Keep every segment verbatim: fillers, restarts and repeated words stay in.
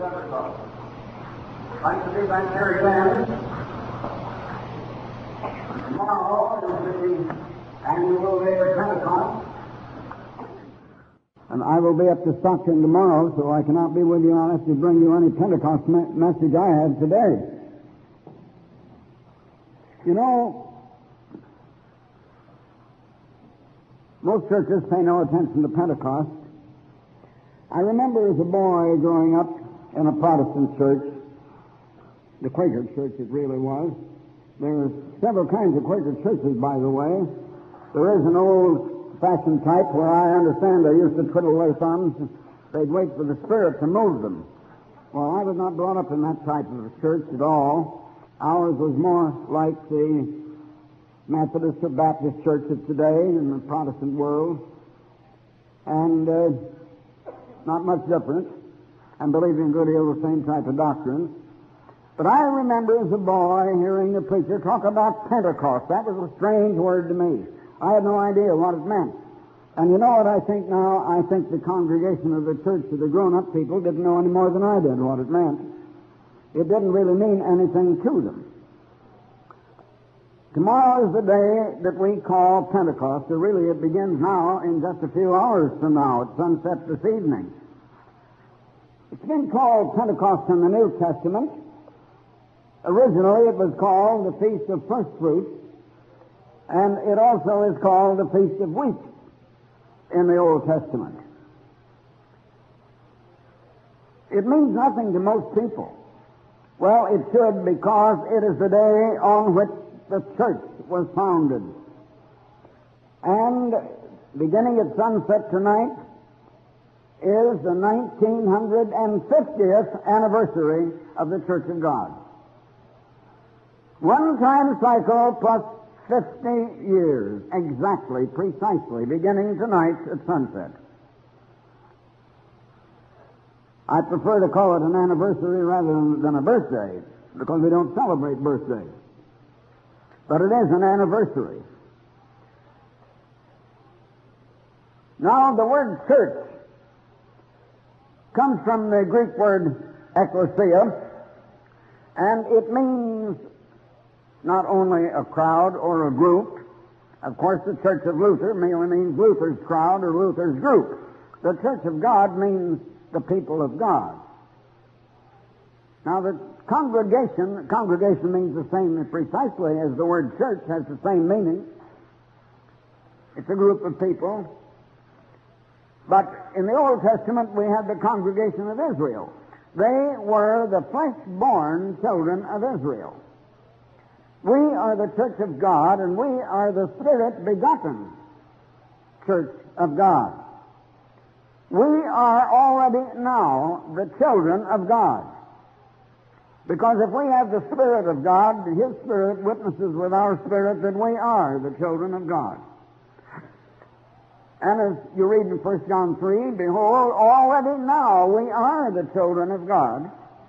Pentecost. Like to be back here again. Tomorrow is the annual day of Pentecost. And I will be up to Stockton tomorrow, so I cannot be with you unless you bring you any Pentecost me- message I had today. You know, most churches pay no attention to Pentecost. I remember as a boy growing up in a Protestant church, the Quaker church it really was. There are several kinds of Quaker churches, by the way. There is an old-fashioned type where I understand they used to twiddle their thumbs. They'd wait for the Spirit to move them. Well, I was not brought up in that type of a church at all. Ours was more like the Methodist or Baptist church of today in the Protestant world. And uh, not much different, and believing a good deal of the same type of doctrine. But I remember as a boy hearing the preacher talk about Pentecost. That was a strange word to me. I had no idea what it meant. And you know what I think now? I think the congregation of the church of the grown-up people didn't know any more than I did what it meant. It didn't really mean anything to them. Tomorrow is the day that we call Pentecost, or really it begins now in just a few hours from now at sunset this evening. It's been called Pentecost in the New Testament. Originally it was called the Feast of First Fruits, and it also is called the Feast of Weeks in the Old Testament. It means nothing to most people. Well, it should, because it is the day on which the church was founded. And beginning at sunset tonight is the nineteen fiftieth anniversary of the Church of God. One time cycle plus fifty years, exactly, precisely, beginning tonight at sunset. I prefer to call it an anniversary rather than, than a birthday, because we don't celebrate birthdays. But it is an anniversary. Now, the word church comes from the Greek word ekklesia, and it means not only a crowd or a group. Of course, the Church of Luther merely means Luther's crowd or Luther's group. The Church of God means the people of God. Now, the congregation, congregation means the same precisely as the word church has the same meaning. It's a group of people. But in the Old Testament, we had the congregation of Israel. They were the flesh-born children of Israel. We are the church of God, and we are the Spirit-begotten church of God. We are already now the children of God. Because if we have the Spirit of God, His Spirit witnesses with our spirit that we are the children of God. And as you read in First John three, behold, already now we are the children of God.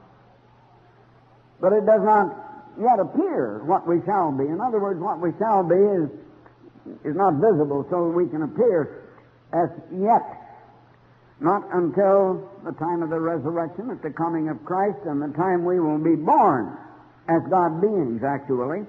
But it does not yet appear what we shall be. In other words, what we shall be is, is not visible so we can appear as yet. Not until the time of the resurrection, at the coming of Christ, and the time we will be born as God beings, actually.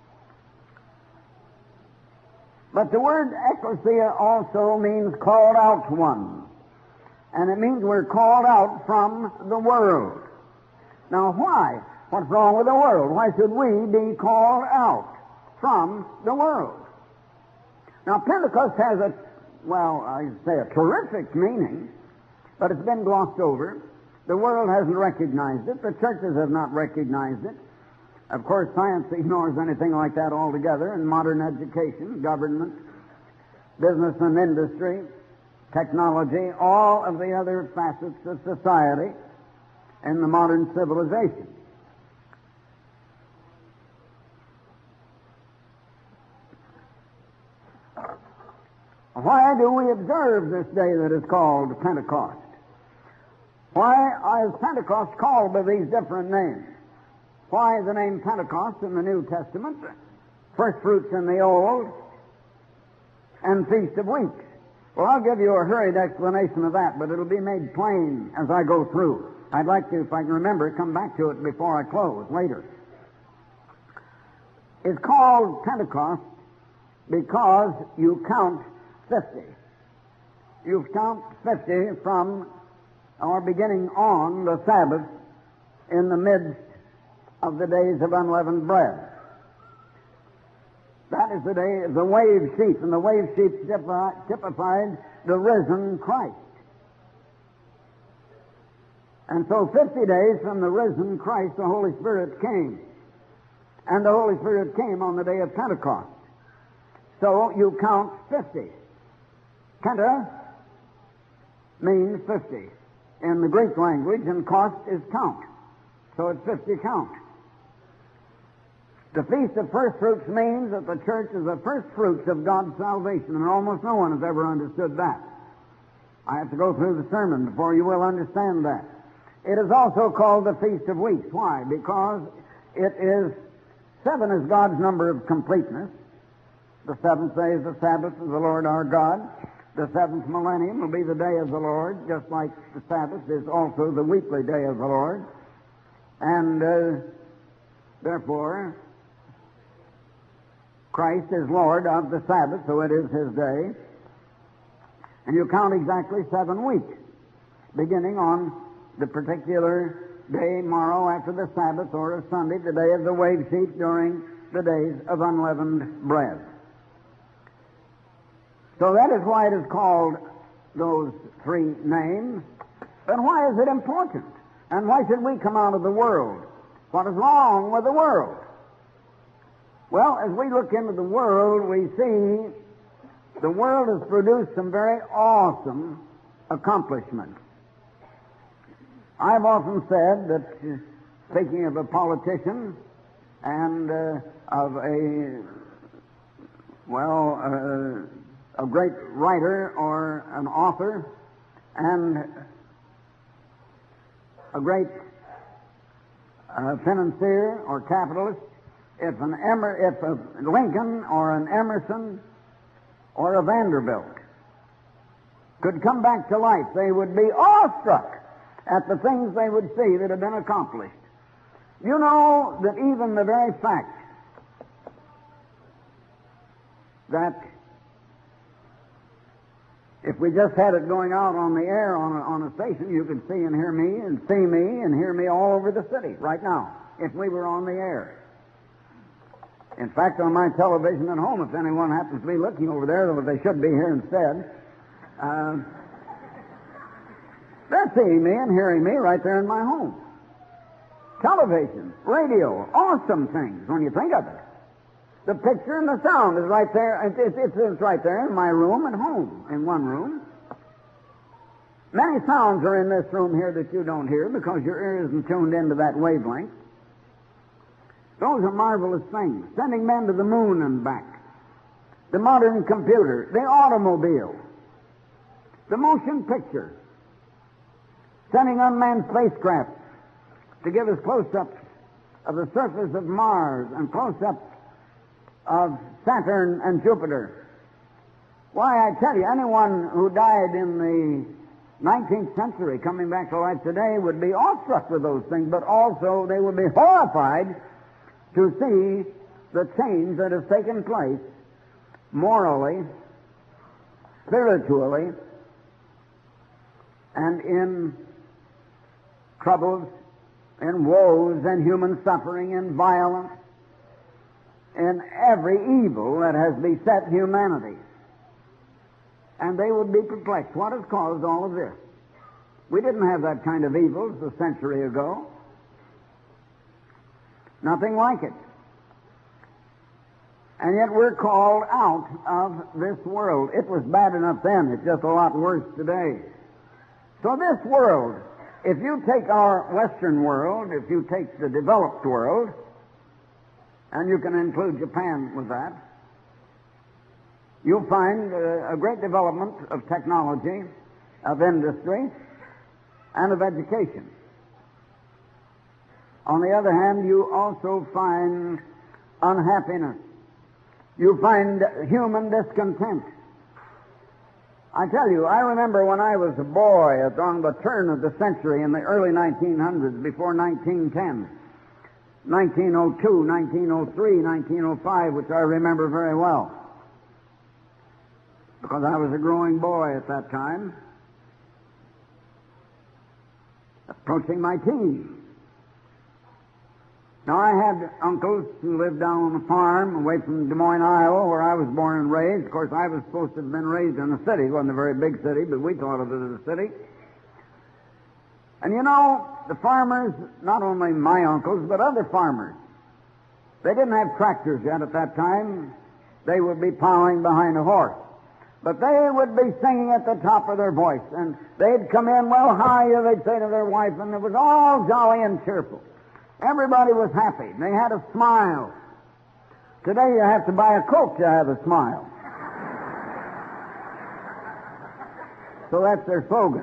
But the word ekklesia also means called out one. And it means we're called out from the world. Now, why? What's wrong with the world? Why should we be called out from the world? Now, Pentecost has a, well, I say a terrific meaning, but it's been glossed over. The world hasn't recognized it. The churches have not recognized it. Of course, science ignores anything like that altogether, and modern education, government, business and industry, technology, all of the other facets of society and the modern civilization. Why do we observe this day that is called Pentecost? Why is Pentecost called by these different names? Why is the name Pentecost in the New Testament, First Fruits in the Old, and Feast of Weeks? Well, I'll give you a hurried explanation of that, but it'll be made plain as I go through. I'd like to, if I can remember, come back to it before I close later. It's called Pentecost because you count fifty. You count fifty from, or beginning on, the Sabbath in the midst of the days of unleavened bread. That is the day of the wave sheep, and the wave sheep typified the risen Christ. And so fifty days from the risen Christ, the Holy Spirit came. And the Holy Spirit came on the day of Pentecost. So you count fifty. Penta means fifty in the Greek language, and cost is count. So it's fifty count. The Feast of First Fruits means that the church is the first fruits of God's salvation, and almost no one has ever understood that. I have to go through the sermon before you will understand that. It is also called the Feast of Weeks. Why? Because it is, seven is God's number of completeness. The seventh day is the Sabbath of the Lord our God. The seventh millennium will be the day of the Lord, just like the Sabbath is also the weekly day of the Lord. And uh, therefore, Christ is Lord of the Sabbath, so it is His day. And you count exactly seven weeks, beginning on the particular day, morrow, after the Sabbath, or a Sunday, the day of the wave sheep, during the days of unleavened bread. So that is why it is called those three names. But why is it important? And why should we come out of the world? What is wrong with the world? Well, as we look into the world, we see the world has produced some very awesome accomplishments. I've often said that, uh, speaking of a politician and uh, of a, well, uh, a great writer or an author and a great uh, financier or capitalist, if an Emer- if a Lincoln or an Emerson or a Vanderbilt could come back to life, they would be awestruck at the things they would see that have been accomplished. You know that even the very fact that if we just had it going out on the air on a, on a station, you could see and hear me and see me and hear me all over the city right now, if we were on the air. In fact, on my television at home, if anyone happens to be looking over there, though they should be here instead, uh, they're seeing me and hearing me right there in my home. Television, radio, awesome things when you think of it. The picture and the sound is right there. It's, it's, it's right there in my room at home, in one room. Many sounds are in this room here that you don't hear because your ear isn't tuned into that wavelength. Those are marvelous things. Sending men to the moon and back. The modern computer, the automobile, the motion picture, sending unmanned spacecraft to give us close-ups of the surface of Mars and close-ups of Saturn and Jupiter. Why, I tell you, anyone who died in the nineteenth century coming back to life today would be awestruck with those things, but also they would be horrified to see the change that has taken place morally, spiritually, and in troubles, in woes, and human suffering, and violence, in every evil that has beset humanity. And they would be perplexed. What has caused all of this? We didn't have that kind of evils a century ago. Nothing like it. And yet we're called out of this world. It was bad enough then. It's just a lot worse today. So this world, if you take our Western world, if you take the developed world, and you can include Japan with that, you'll find uh, a great development of technology, of industry, and of education. On the other hand, you also find unhappiness. You find human discontent. I tell you, I remember when I was a boy at on the turn of the century in the early nineteen hundreds, before nineteen ten, nineteen oh two, nineteen oh three, nineteen oh five, which I remember very well, because I was a growing boy at that time, approaching my teens. Now, I had uncles who lived down on a farm away from Des Moines, Iowa, where I was born and raised. Of course, I was supposed to have been raised in a city. It wasn't a very big city, but we thought of it as a city. And you know, the farmers, not only my uncles, but other farmers, they didn't have tractors yet at that time. They would be plowing behind a horse. But they would be singing at the top of their voice. And they'd come in, well, hi, they'd say to their wife, and it was all jolly and cheerful. Everybody was happy. They had a smile. Today you have to buy a Coke to have a smile. So that's their slogan.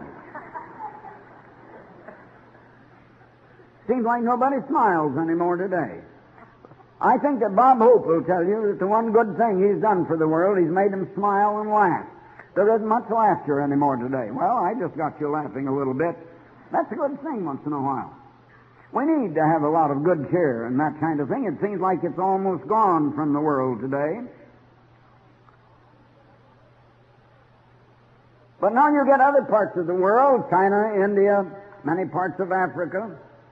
Seems like nobody smiles anymore today. I think that Bob Hope will tell you that the one good thing he's done for the world, he's made them smile and laugh. There isn't much laughter anymore today. Well, I just got you laughing a little bit. That's a good thing once in a while. We need to have a lot of good cheer and that kind of thing. It seems like it's almost gone from the world today. But now you get other parts of the world, China, India, many parts of Africa,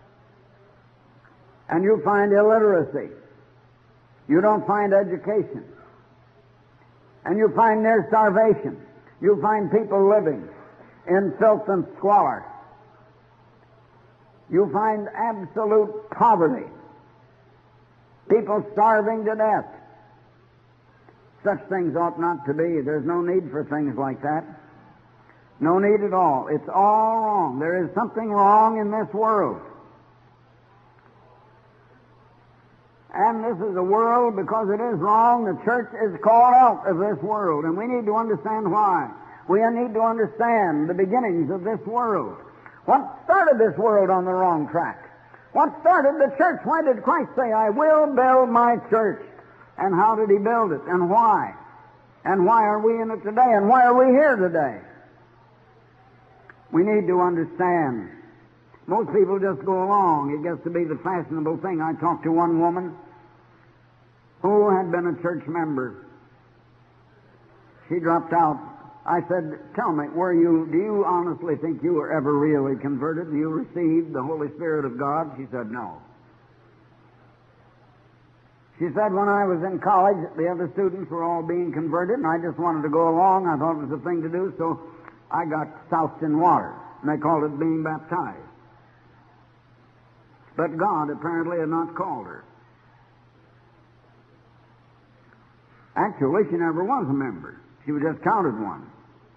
and you find illiteracy. You don't find education. And you find near starvation. You find people living in filth and squalor. You find absolute poverty. People starving to death. Such things ought not to be. There's no need for things like that. No need at all. It's all wrong. There is something wrong in this world. And this is a world, because it is wrong, the church is called out of this world. And we need to understand why. We need to understand the beginnings of this world. What started this world on the wrong track? What started the church? Why did Christ say, I will build my church? And how did he build it? And why? And why are we in it today? And why are we here today? We need to understand. Most people just go along. It gets to be the fashionable thing. I talked to one woman who had been a church member. She dropped out. I said, tell me, were you, do you honestly think you were ever really converted? Do you receive the Holy Spirit of God? She said, no. She said, when I was in college, the other students were all being converted, and I just wanted to go along. I thought it was the thing to do, so I got soused in water, and they called it being baptized. But God apparently had not called her. Actually, she never was a member. She was just counted one.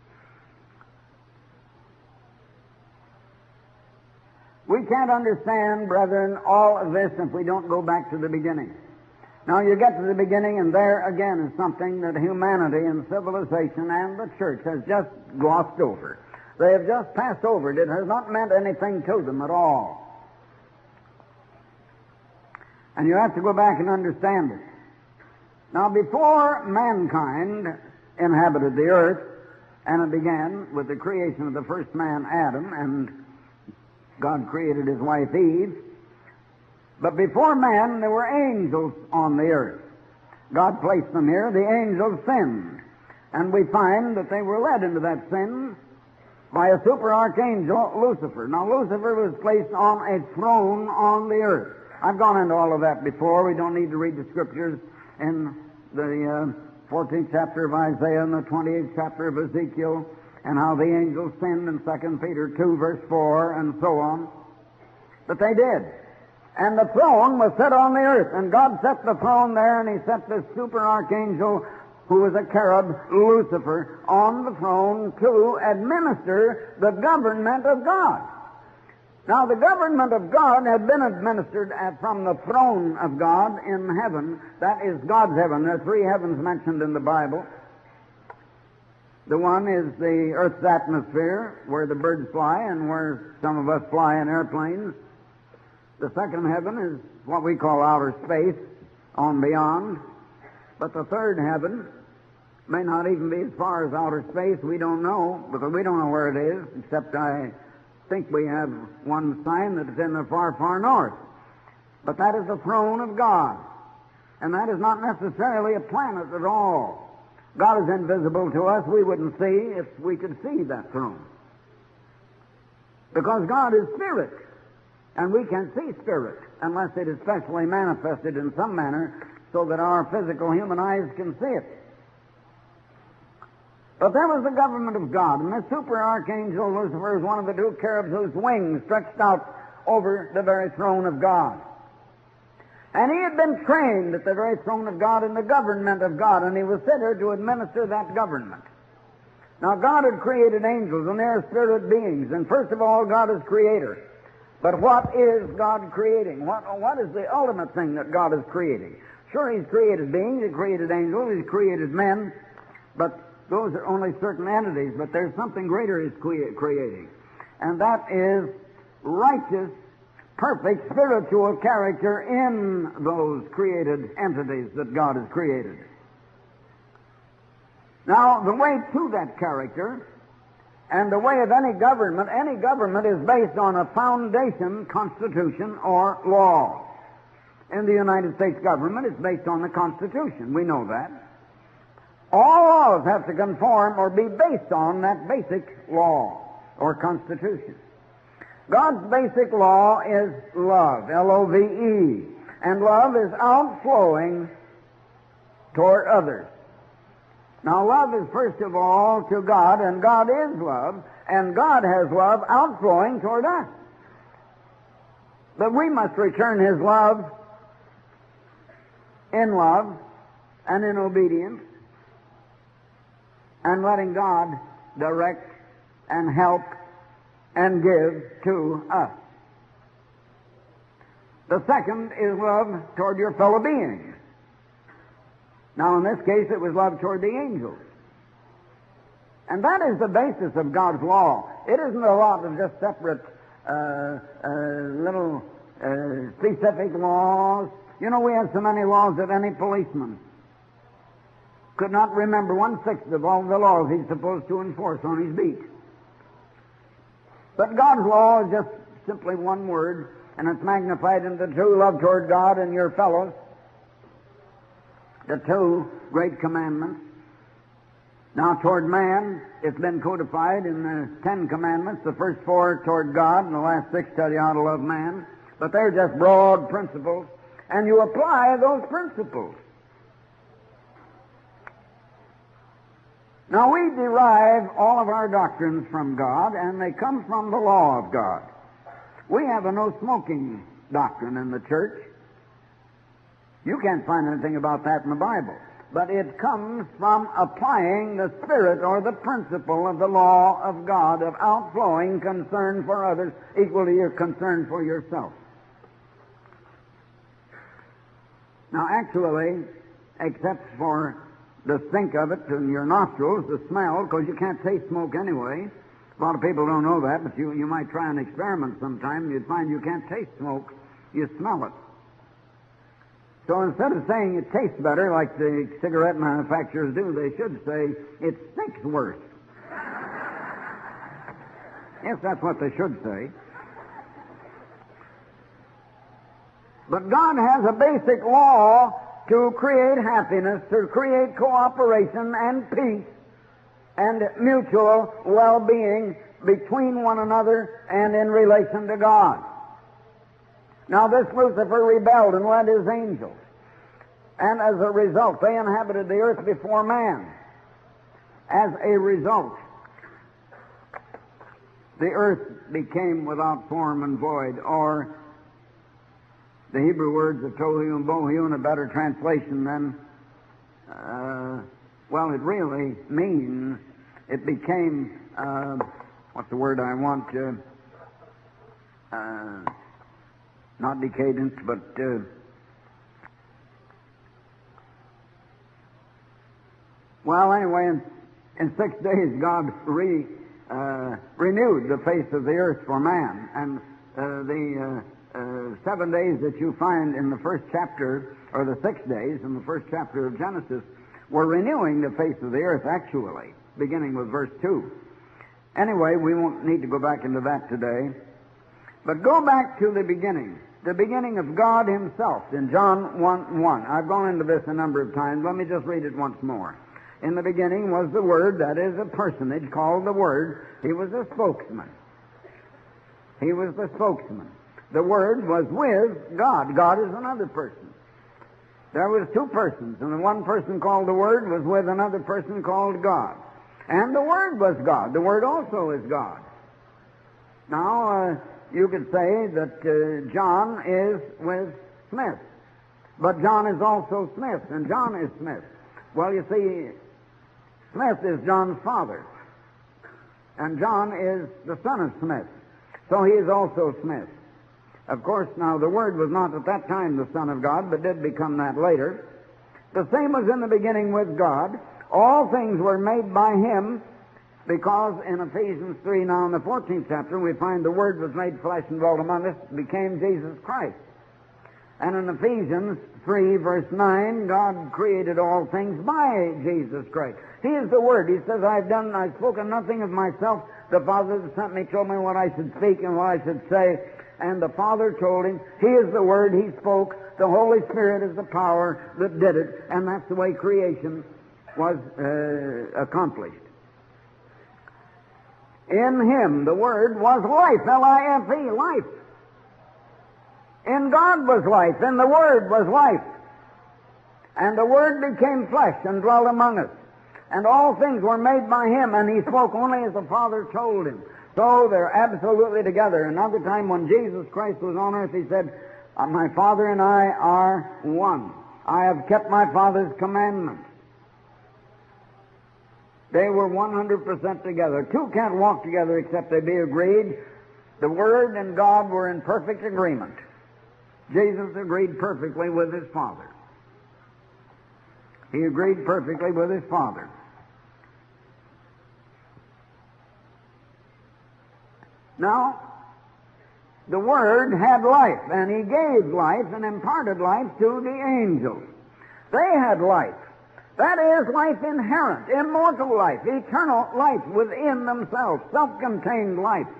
We can't understand, brethren, all of this if we don't go back to the beginning. Now, you get to the beginning, and there again is something that humanity and civilization and the church has just glossed over. They have just passed over it. It has not meant anything to them at all. And you have to go back and understand it. Now, before mankind inhabited the earth, and it began with the creation of the first man, Adam, and God created his wife Eve. But before man, there were angels on the earth. God placed them here. The angels sinned. And we find that they were led into that sin by a super archangel, Lucifer. Now, Lucifer was placed on a throne on the earth. I've gone into all of that before. We don't need to read the scriptures in the uh, fourteenth chapter of Isaiah and the twenty-eighth chapter of Ezekiel, and how the angels sinned in Second Peter two, verse four, and so on. But they did. And the throne was set on the earth, and God set the throne there, and he set this super archangel, who was a cherub, Lucifer, on the throne to administer the government of God. Now, the government of God had been administered at, from the throne of God in heaven. That is God's heaven. There are three heavens mentioned in the Bible. The one is the earth's atmosphere, where the birds fly and where some of us fly in airplanes. The second heaven is what we call outer space, on beyond. But the third heaven May not even be as far as outer space. We don't know, because we don't know where it is, except I think we have one sign that it's in the far, far north. But that is the throne of God. And that is not necessarily a planet at all. God is invisible to us. We wouldn't see if we could see that throne. Because God is spirit. And we can see spirit unless it is specially manifested in some manner so that our physical human eyes can see it. But there was the government of God, and the super archangel Lucifer is one of the two cherubs whose wings stretched out over the very throne of God. And he had been trained at the very throne of God in the government of God, and he was set here to administer that government. Now, God had created angels, and they are spirit beings, and first of all, God is creator. But what is God creating? What, what is the ultimate thing that God is creating? Sure, He's created beings, He created angels, He's created men, but those are only certain entities, but there's something greater He's creating. And that is righteous, perfect, spiritual character in those created entities that God has created. Now, the way to that character and the way of any government, any government is based on a foundation, constitution, or law. In the United States government, it's based on the Constitution. We know that. All laws have to conform or be based on that basic law or constitution. God's basic law is love, L O V E, and love is outflowing toward others. Now, love is first of all to God, and God is love, and God has love outflowing toward us. But we must return His love in love and in obedience, and letting God direct and help and give to us. The second is love toward your fellow beings. Now, in this case, it was love toward the angels. And that is the basis of God's law. It isn't a lot of just separate uh, uh, little uh, specific laws. You know, we have so many laws that any policeman could not remember one-sixth of all the laws he's supposed to enforce on his beat. But God's law is just simply one word, and it's magnified into two: love toward God and your fellows, the two great commandments. Now, toward man, it's been codified in the Ten Commandments, the first four toward God, and the last six tell you how to love man. But they're just broad principles, and you apply those principles. Now, we derive all of our doctrines from God, and they come from the law of God. We have a no-smoking doctrine in the church. You can't find anything about that in the Bible. But it comes from applying the spirit or the principle of the law of God, of outflowing concern for others equal to your concern for yourself. Now, actually, except for the stink of it in your nostrils, the smell, because you can't taste smoke anyway. A lot of people don't know that, but you, you might try an experiment sometime. You'd find you can't taste smoke. You smell it. So instead of saying it tastes better, like the cigarette manufacturers do, they should say it stinks worse. Yes, that's what they should say. But God has a basic law to create happiness, to create cooperation and peace and mutual well-being between one another and in relation to God. Now, this Lucifer rebelled and led his angels, and as a result, they inhabited the earth before man. As a result, the earth became without form and void, or the Hebrew words of tohu and bohu, in a better translation than, uh, well, it really means it became, uh, what's the word I want, uh, uh, not decadent, but uh, well, anyway, in, in six days God re, uh, renewed the face of the earth for man, and uh, the uh, Uh, seven days that you find in the first chapter, or the six days in the first chapter of Genesis, were renewing the face of the earth, actually, beginning with verse two. Anyway, we won't need to go back into that today. But go back to the beginning, the beginning of God Himself in John one one. I've gone into this a number of times. Let me just read it once more. In the beginning was the Word, that is a personage called the Word. He was a spokesman. He was the spokesman. The Word was with God. God is another person. There was two persons, and the one person called the Word was with another person called God. And the Word was God. The Word also is God. Now, uh, you could say that uh, John is with Smith. But John is also Smith, and John is Smith. Well, you see, Smith is John's father, and John is the son of Smith. So he is also Smith. Of course, now, the Word was not at that time the Son of God, but did become that later. The same was in the beginning with God. All things were made by Him, because in Ephesians three, now in the fourteenth chapter, we find the Word was made flesh and dwelt among us, became Jesus Christ. And in Ephesians three, verse nine, God created all things by Jesus Christ. He is the Word. He says, I've done, I've spoken nothing of myself. The Father that sent me told me what I should speak and what I should say. And the Father told him, He is the Word, He spoke. The Holy Spirit is the power that did it. And that's the way creation was uh, accomplished. In Him, the Word was life, L I F E, life. In God was life, and the Word was life. And the Word became flesh and dwelt among us. And all things were made by Him, and He spoke only as the Father told Him. So they're absolutely together. Another time when Jesus Christ was on earth, He said, my Father and I are one. I have kept my Father's commandments. They were one hundred percent together. Two can't walk together except they be agreed. The Word and God were in perfect agreement. Jesus agreed perfectly with His Father. He agreed perfectly with His Father. Now, the Word had life, and He gave life and imparted life to the angels. They had life. That is life inherent, immortal life, eternal life within themselves, self-contained life.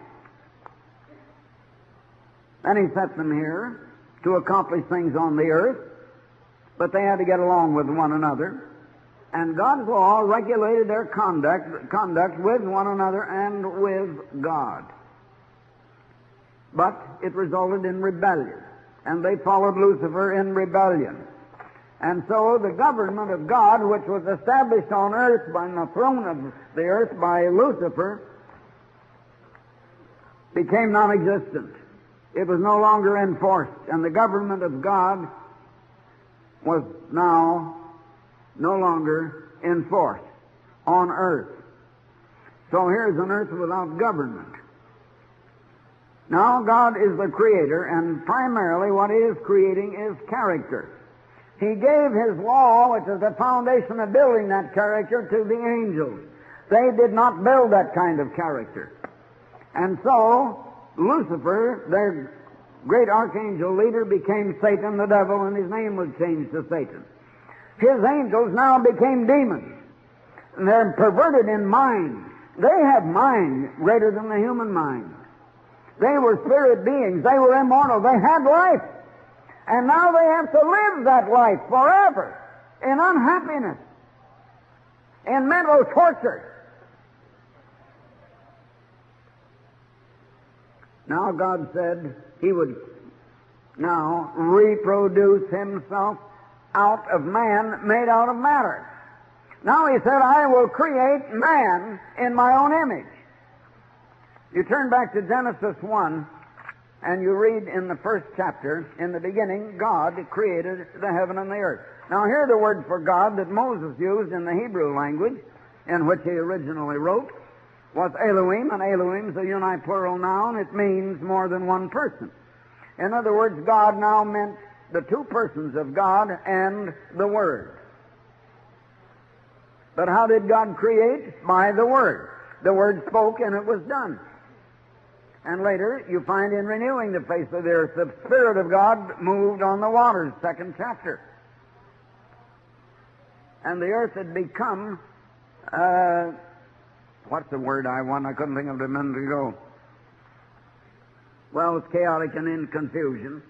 And He set them here to accomplish things on the earth, but they had to get along with one another. And God's law regulated their conduct, conduct with one another and with God. But it resulted in rebellion, and they followed Lucifer in rebellion. And so the government of God, which was established on earth by the throne of the earth by Lucifer, became non-existent. It was no longer enforced, and the government of God was now no longer enforced on earth. So here's an earth without government. Now God is the Creator, and primarily what He is creating is character. He gave His law, which is the foundation of building that character, to the angels. They did not build that kind of character. And so, Lucifer, their great archangel leader, became Satan the devil, and his name was changed to Satan. His angels now became demons. And they're perverted in mind. They have mind greater than the human mind. They were spirit beings. They were immortal. They had life. And now they have to live that life forever in unhappiness, in mental torture. Now God said He would now reproduce Himself out of man made out of matter. Now He said, I will create man in my own image. You turn back to Genesis one, and you read in the first chapter, in the beginning, God created the heaven and the earth. Now here the word for God that Moses used in the Hebrew language, in which he originally wrote, was Elohim, and Elohim is a uniplural noun. It means more than one person. In other words, God now meant the two persons of God and the Word. But how did God create? By the Word. The Word spoke and it was done. And later, you find in renewing the face of the earth, the Spirit of God moved on the waters, second chapter. and the earth had become, uh, what's the word I want? I couldn't think of it a minute ago. Well, it's chaotic and in confusion.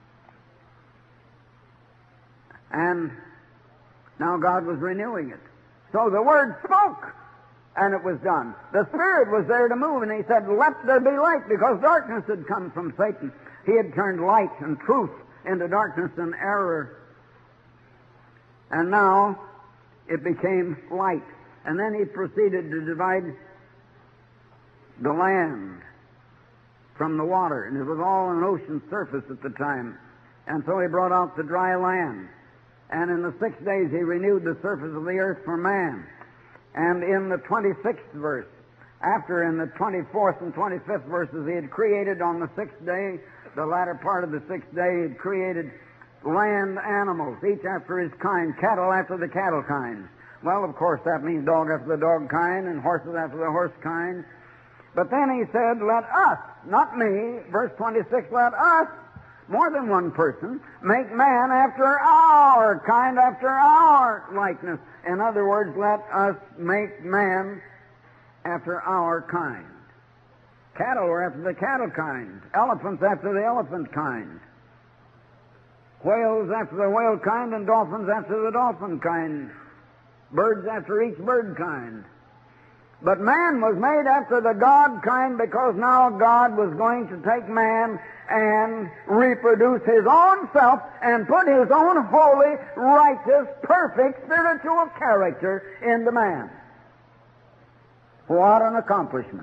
And now God was renewing it. So the Word spoke, and it was done. The Spirit was there to move, and He said, let there be light, because darkness had come from Satan. He had turned light and truth into darkness and error. And now it became light. And then He proceeded to divide the land from the water, and it was all an ocean surface at the time. And so He brought out the dry land. And in the six days He renewed the surface of the earth for man. And in the twenty-sixth verse, after in the twenty-fourth and twenty-fifth verses, He had created on the sixth day, the latter part of the sixth day, He had created land animals, each after his kind, cattle after the cattle kind. Well, of course, that means dog after the dog kind and horses after the horse kind. But then He said, let us, not me, verse twenty-six, let us, more than one person, make man after our kind, after our likeness. In other words, let us make man after our kind. Cattle were after the cattle kind. Elephants after the elephant kind. Whales after the whale kind, and dolphins after the dolphin kind. Birds after each bird kind. But man was made after the God kind, because now God was going to take man and reproduce His own self and put His own holy, righteous, perfect, spiritual character into man. What an accomplishment.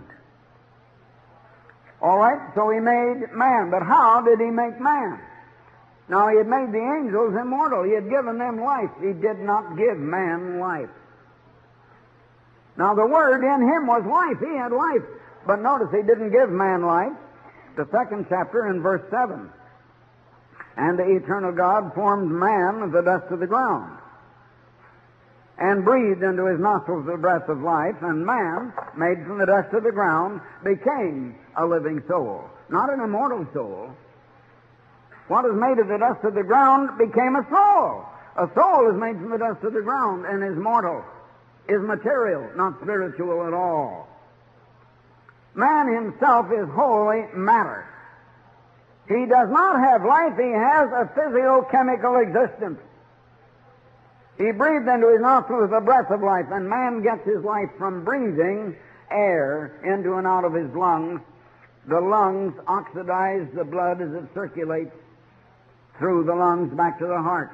All right, so He made man. But how did He make man? Now, He had made the angels immortal. He had given them life. He did not give man life. Now, the Word in Him was life. He had life. But notice He didn't give man life. The second chapter in verse seven. And the eternal God formed man of the dust of the ground, and breathed into his nostrils the breath of life, and man, made from the dust of the ground, became a living soul. Not an immortal soul. What is made of the dust of the ground became a soul. A soul is made from the dust of the ground and is mortal, is material, not spiritual at all. Man himself is holy matter. He does not have life. He has a physicochemical existence. He breathed into his nostrils the breath of life, and man gets his life from breathing air into and out of his lungs. The lungs oxidize the blood as it circulates through the lungs back to the heart.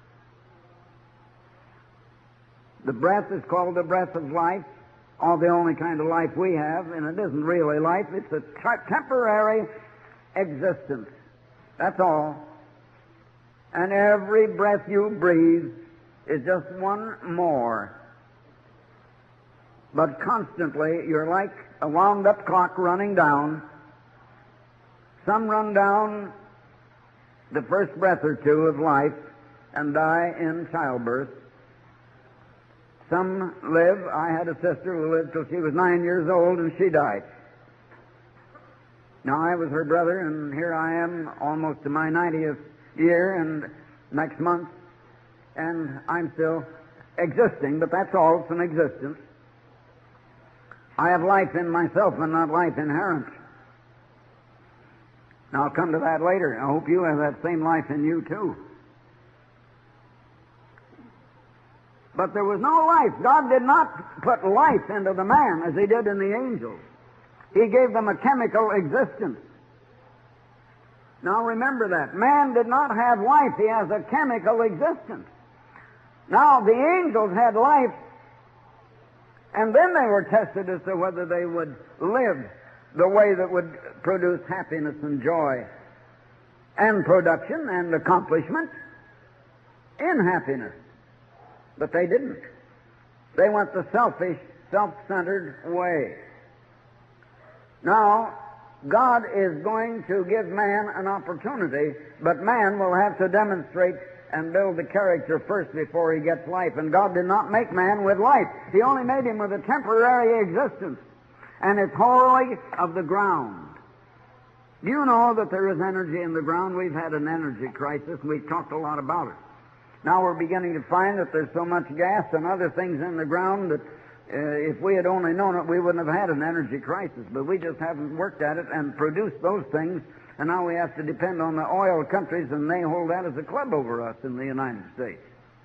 The breath is called the breath of life, or the only kind of life we have, and it isn't really life. It's a t- temporary existence. That's all. And every breath you breathe is just one more. But constantly, you're like a wound-up clock running down. Some run down the first breath or two of life and die in childbirth. Some live. I had a sister who lived till she was nine years old, and she died. Now, I was her brother, and here I am almost to my ninetieth year, and next month, and I'm still existing, but that's all. It's an existence. I have life in myself and not life inherent. Now, I'll come to that later. I hope you have that same life in you, too. But there was no life. God did not put life into the man as He did in the angels. He gave them a chemical existence. Now remember that. Man did not have life. He has a chemical existence. Now the angels had life, and then they were tested as to whether they would live the way that would produce happiness and joy and production and accomplishment in happiness. But they didn't. They went the selfish, self-centered way. Now, God is going to give man an opportunity, but man will have to demonstrate and build the character first before he gets life. And God did not make man with life. He only made him with a temporary existence, and it's wholly of the ground. You know that there is energy in the ground. We've had an energy crisis, and we've talked a lot about it. Now we're beginning to find that there's so much gas and other things in the ground that uh, if we had only known it, we wouldn't have had an energy crisis. But we just haven't worked at it and produced those things, and now we have to depend on the oil countries, and they hold that as a club over us in the United States.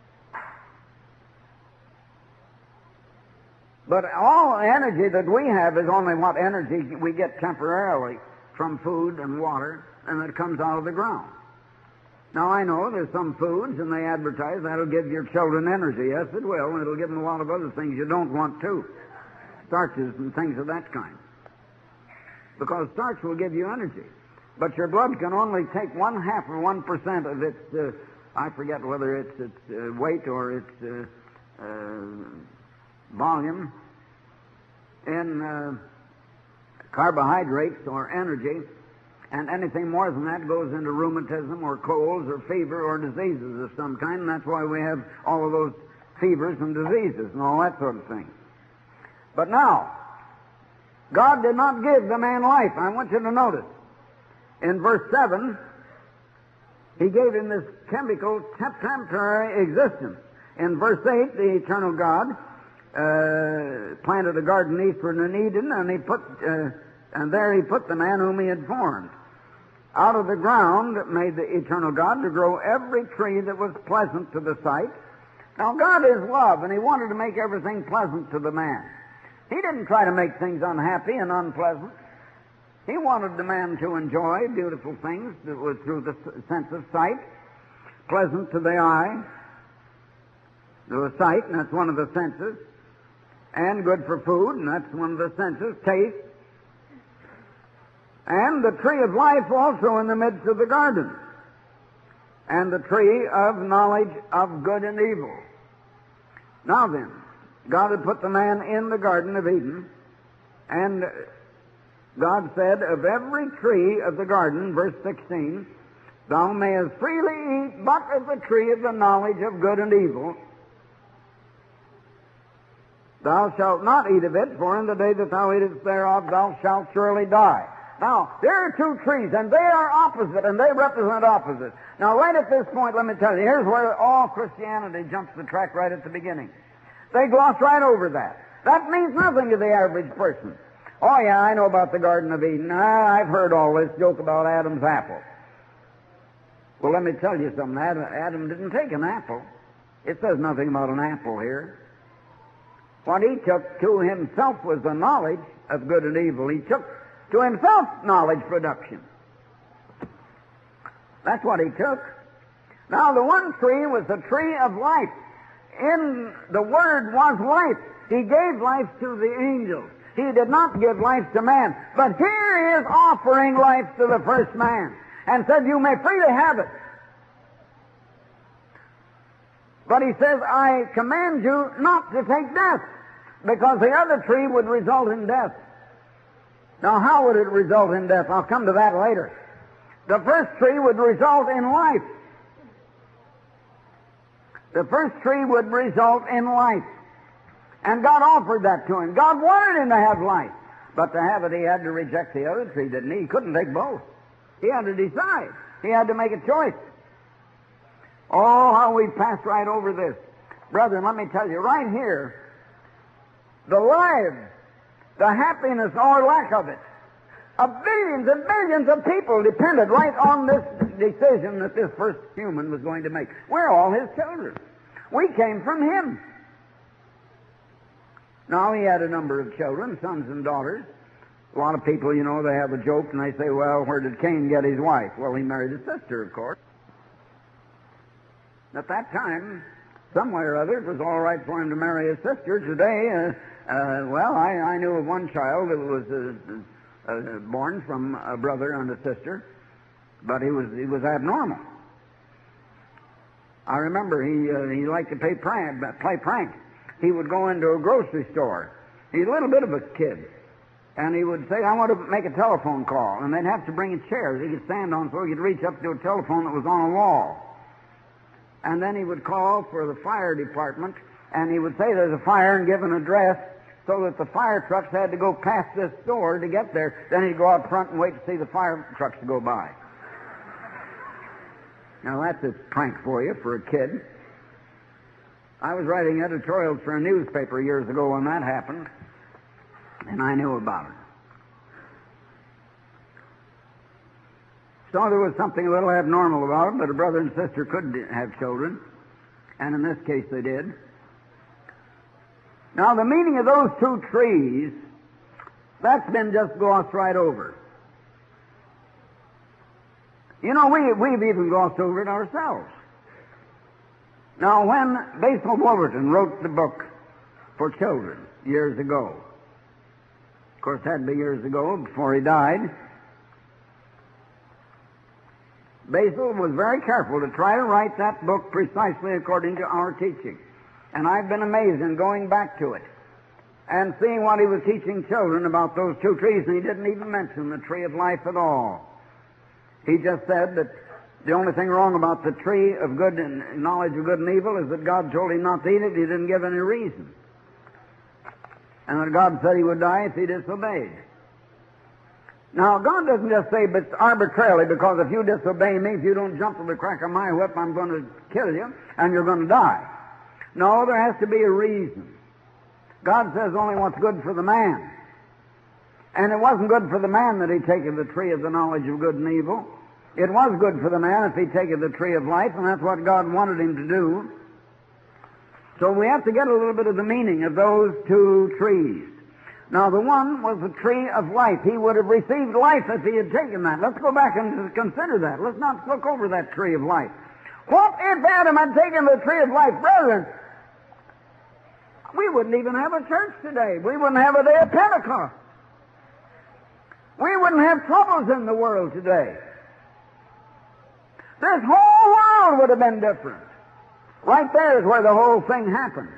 But all energy that we have is only what energy we get temporarily from food and water, and it comes out of the ground. Now, I know there's some foods, and they advertise that'll give your children energy. Yes, it will, and it'll give them a lot of other things you don't want, too. Starches and things of that kind. Because starch will give you energy. But your blood can only take one half or one percent of its, uh, I forget whether it's its uh, weight or its uh, uh, volume in uh, carbohydrates or energy. And anything more than that goes into rheumatism or colds or fever or diseases of some kind, and that's why we have all of those fevers and diseases and all that sort of thing. But now, God did not give the man life. I want you to notice. In verse seven, He gave him this chemical temporary existence. In verse eight, the eternal God uh, planted a garden eastward in Eden, and He put... Uh, And there He put the man whom He had formed. Out of the ground made the eternal God to grow every tree that was pleasant to the sight. Now, God is love, and He wanted to make everything pleasant to the man. He didn't try to make things unhappy and unpleasant. He wanted the man to enjoy beautiful things that were through the sense of sight, pleasant to the eye, the sight, and that's one of the senses, and good for food, and that's one of the senses, taste, and the tree of life also in the midst of the garden, and the tree of knowledge of good and evil. Now then, God had put the man in the Garden of Eden, and God said, of every tree of the garden, verse sixteen, thou mayest freely eat but of the tree of the knowledge of good and evil. Thou shalt not eat of it, for in the day that thou eatest thereof thou shalt surely die. Now, there are two trees, and they are opposite, and they represent opposites. Now, right at this point, let me tell you, here's where all Christianity jumps the track right at the beginning. They gloss right over that. That means nothing to the average person. Oh, yeah, I know about the Garden of Eden. Ah, I've heard all this joke about Adam's apple. Well, let me tell you something. Adam, Adam didn't take an apple. It says nothing about an apple here. What he took to himself was the knowledge of good and evil. He took to himself knowledge production. That's what he took. Now, the one tree was the tree of life. In the Word was life. He gave life to the angels. He did not give life to man. But here He is offering life to the first man and said, you may freely have it. But He says, I command you not to take death, because the other tree would result in death. Now, how would it result in death? I'll come to that later. The first tree would result in life. The first tree would result in life. And God offered that to him. God wanted him to have life. But to have it, he had to reject the other tree, didn't he? He couldn't take both. He had to decide. He had to make a choice. Oh, how we passed right over this. Brethren, let me tell you, right here, the lives, the happiness or lack of it, of billions and billions of people depended right on this decision that this first human was going to make. We're all his children. We came from him. Now, he had a number of children, sons and daughters. A lot of people, you know, they have a joke and they say, well, where did Cain get his wife? Well, he married his sister, of course. At that time, some way or other, it was all right for him to marry his sister. Today, uh, uh, well, I, I knew of one child that was uh, uh, born from a brother and a sister, but he was he was abnormal. I remember he uh, he liked to play prank, play pranks. He would go into a grocery store. He's a little bit of a kid. And he would say, I want to make a telephone call. And they'd have to bring a chair that he could stand on so he could reach up to a telephone that was on a wall. And then he would call for the fire department, and he would say there's a fire and give an address so that the fire trucks had to go past this store to get there. Then he'd go out front and wait to see the fire trucks to go by. Now, that's a prank for you, for a kid. I was writing editorials for a newspaper years ago when that happened, and I knew about it. So there was something a little abnormal about it, but a brother and sister could have children, and in this case they did. Now, the meaning of those two trees, that's been just glossed right over. You know, we, we've even glossed over it ourselves. Now, when Basil Wolverton wrote the book for children years ago, of course, that had to be years ago before he died, Basil was very careful to try to write that book precisely according to our teaching. And I've been amazed in going back to it and seeing what he was teaching children about those two trees, and he didn't even mention the tree of life at all. He just said that the only thing wrong about the tree of good and knowledge of good and evil is that God told him not to eat it. He didn't give any reason. And that God said he would die if he disobeyed. Now, God doesn't just say but arbitrarily, because if you disobey me, if you don't jump to the crack of my whip, I'm going to kill you, and you're going to die. No, there has to be a reason. God says only what's good for the man. And it wasn't good for the man that he taketh the tree of the knowledge of good and evil. It was good for the man if he taketh the tree of life, and that's what God wanted him to do. So we have to get a little bit of the meaning of those two trees. Now, the one was the tree of life. He would have received life if he had taken that. Let's go back and consider that. Let's not look over that tree of life. What if Adam had taken the tree of life? Brethren, we wouldn't even have a church today. We wouldn't have a day of Pentecost. We wouldn't have troubles in the world today. This whole world would have been different. Right there is where the whole thing happened.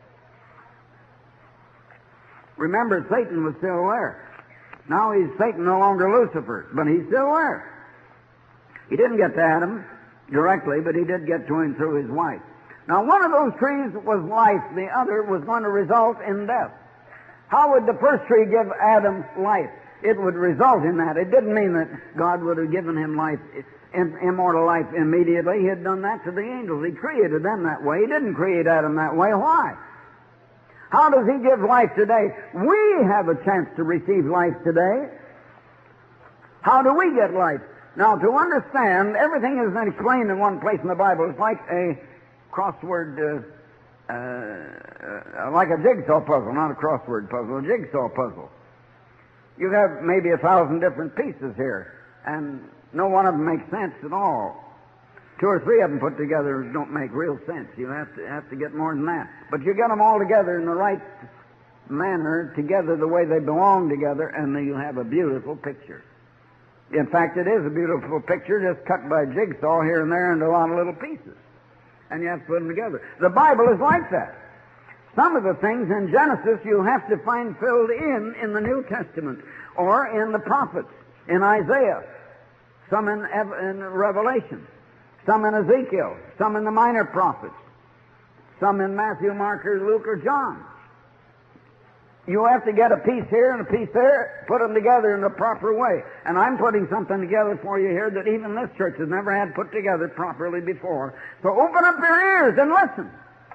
Remember, Satan was still there. Now he's Satan, no longer Lucifer, but he's still there. He didn't get to Adam directly, but he did get to him through his wife. Now, one of those trees was life. The other was going to result in death. How would the first tree give Adam life? It would result in that. It didn't mean that God would have given him life, immortal life immediately. He had done that to the angels. He created them that way. He didn't create Adam that way. Why? How does he give life today? We have a chance to receive life today. How do we get life? Now, to understand, everything isn't explained in one place in the Bible. It's like a crossword, uh, uh, uh, like a jigsaw puzzle, not a crossword puzzle, a jigsaw puzzle. You have maybe a thousand different pieces here, and no one of them makes sense at all. Two or three of them put together don't make real sense. You have to have to get more than that. But you get them all together in the right manner, together the way they belong together, and then you have a beautiful picture. In fact, it is a beautiful picture, just cut by a jigsaw here and there into a lot of little pieces. And you have to put them together. The Bible is like that. Some of the things in Genesis you have to find filled in in the New Testament, or in the prophets, in Isaiah, some in, in Revelation, some in Ezekiel, some in the minor prophets, some in Matthew, Mark, or Luke, or John. You have to get a piece here and a piece there, put them together in the proper way. And I'm putting something together for you here that even this church has never had put together properly before. So open up your ears and listen.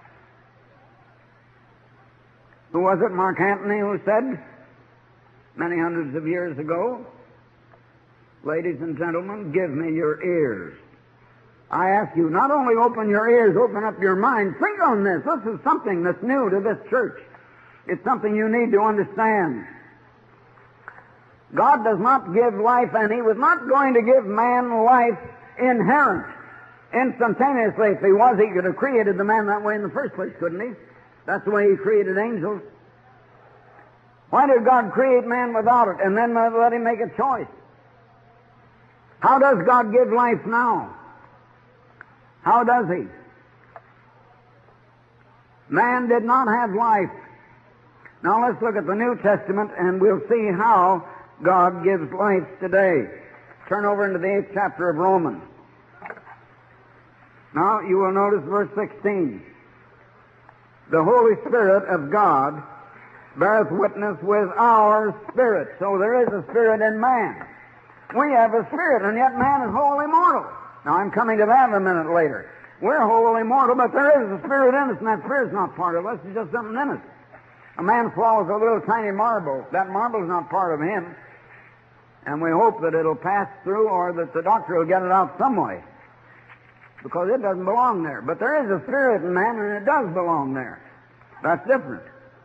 Who was it, Mark Antony, who said, many hundreds of years ago, ladies and gentlemen, give me your ears. I ask you, not only open your ears, open up your mind. Think on this. This is something that's new to this church. It's something you need to understand. God does not give life, and He was not going to give man life inherent, instantaneously. If He was, He could have created the man that way in the first place, couldn't He? That's the way He created angels. Why did God create man without it, and then let him make a choice? How does God give life now? How does He? Man did not have life. Now let's look at the New Testament and we'll see how God gives life today. Turn over into the eighth chapter of Romans. Now you will notice verse sixteen. The Holy Spirit of God beareth witness with our spirit. So there is a spirit in man. We have a spirit, and yet man is wholly mortal. Now I'm coming to that in a minute later. We're wholly mortal, but there is a spirit in us, and that spirit's not part of us. It's just something in us. A man swallows a little tiny marble. That marble's not part of him. And we hope that it'll pass through or that the doctor will get it out some way, because it doesn't belong there. But there is a spirit in man, and it does belong there. That's different.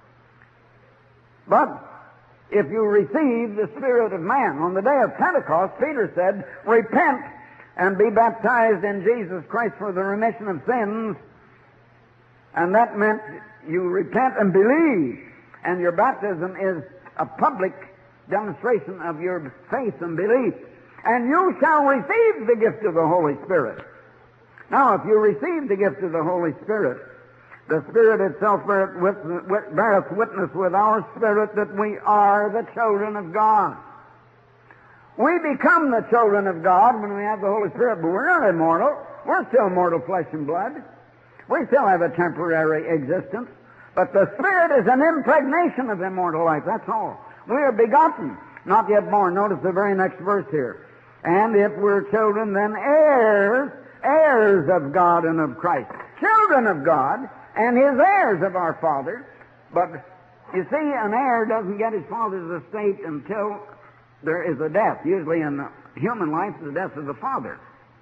But if you receive the Spirit of man, on the day of Pentecost, Peter said, repent and be baptized in Jesus Christ for the remission of sins. And that meant you repent and believe. And your baptism is a public demonstration of your faith and belief. And you shall receive the gift of the Holy Spirit. Now, if you receive the gift of the Holy Spirit, the Spirit itself beareth witness with our spirit that we are the children of God. We become the children of God when we have the Holy Spirit, but we're not immortal. We're still mortal flesh and blood. We still have a temporary existence. But the Spirit is an impregnation of immortal life, that's all. We are begotten, not yet born. Notice the very next verse here. And if we're children, then heirs, heirs of God and of Christ. Children of God and His heirs of our Father. But you see, an heir doesn't get his father's estate until there is a death. Usually in human life, the death of the father.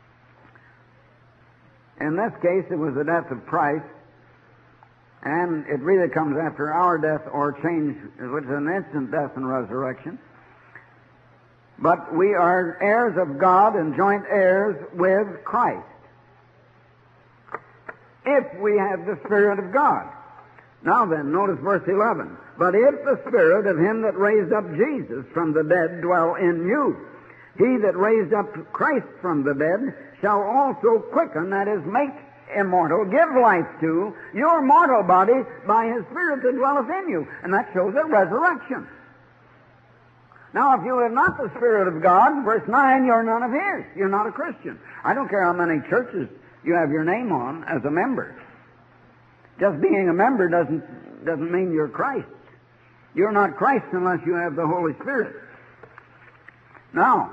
In this case, it was the death of Christ, and it really comes after our death or change, which is an instant death and resurrection. But we are heirs of God and joint heirs with Christ, if we have the Spirit of God. Now then, notice verse eleven. But if the Spirit of Him that raised up Jesus from the dead dwell in you, He that raised up Christ from the dead shall also quicken, that is, make immortal, give life to your mortal body by His Spirit that dwelleth in you. And that shows a resurrection. Now, if you have not the Spirit of God, verse nine, you're none of His. You're not a Christian. I don't care how many churches you have your name on as a member. Just being a member doesn't, doesn't mean you're Christ. You're not Christ unless you have the Holy Spirit. Now,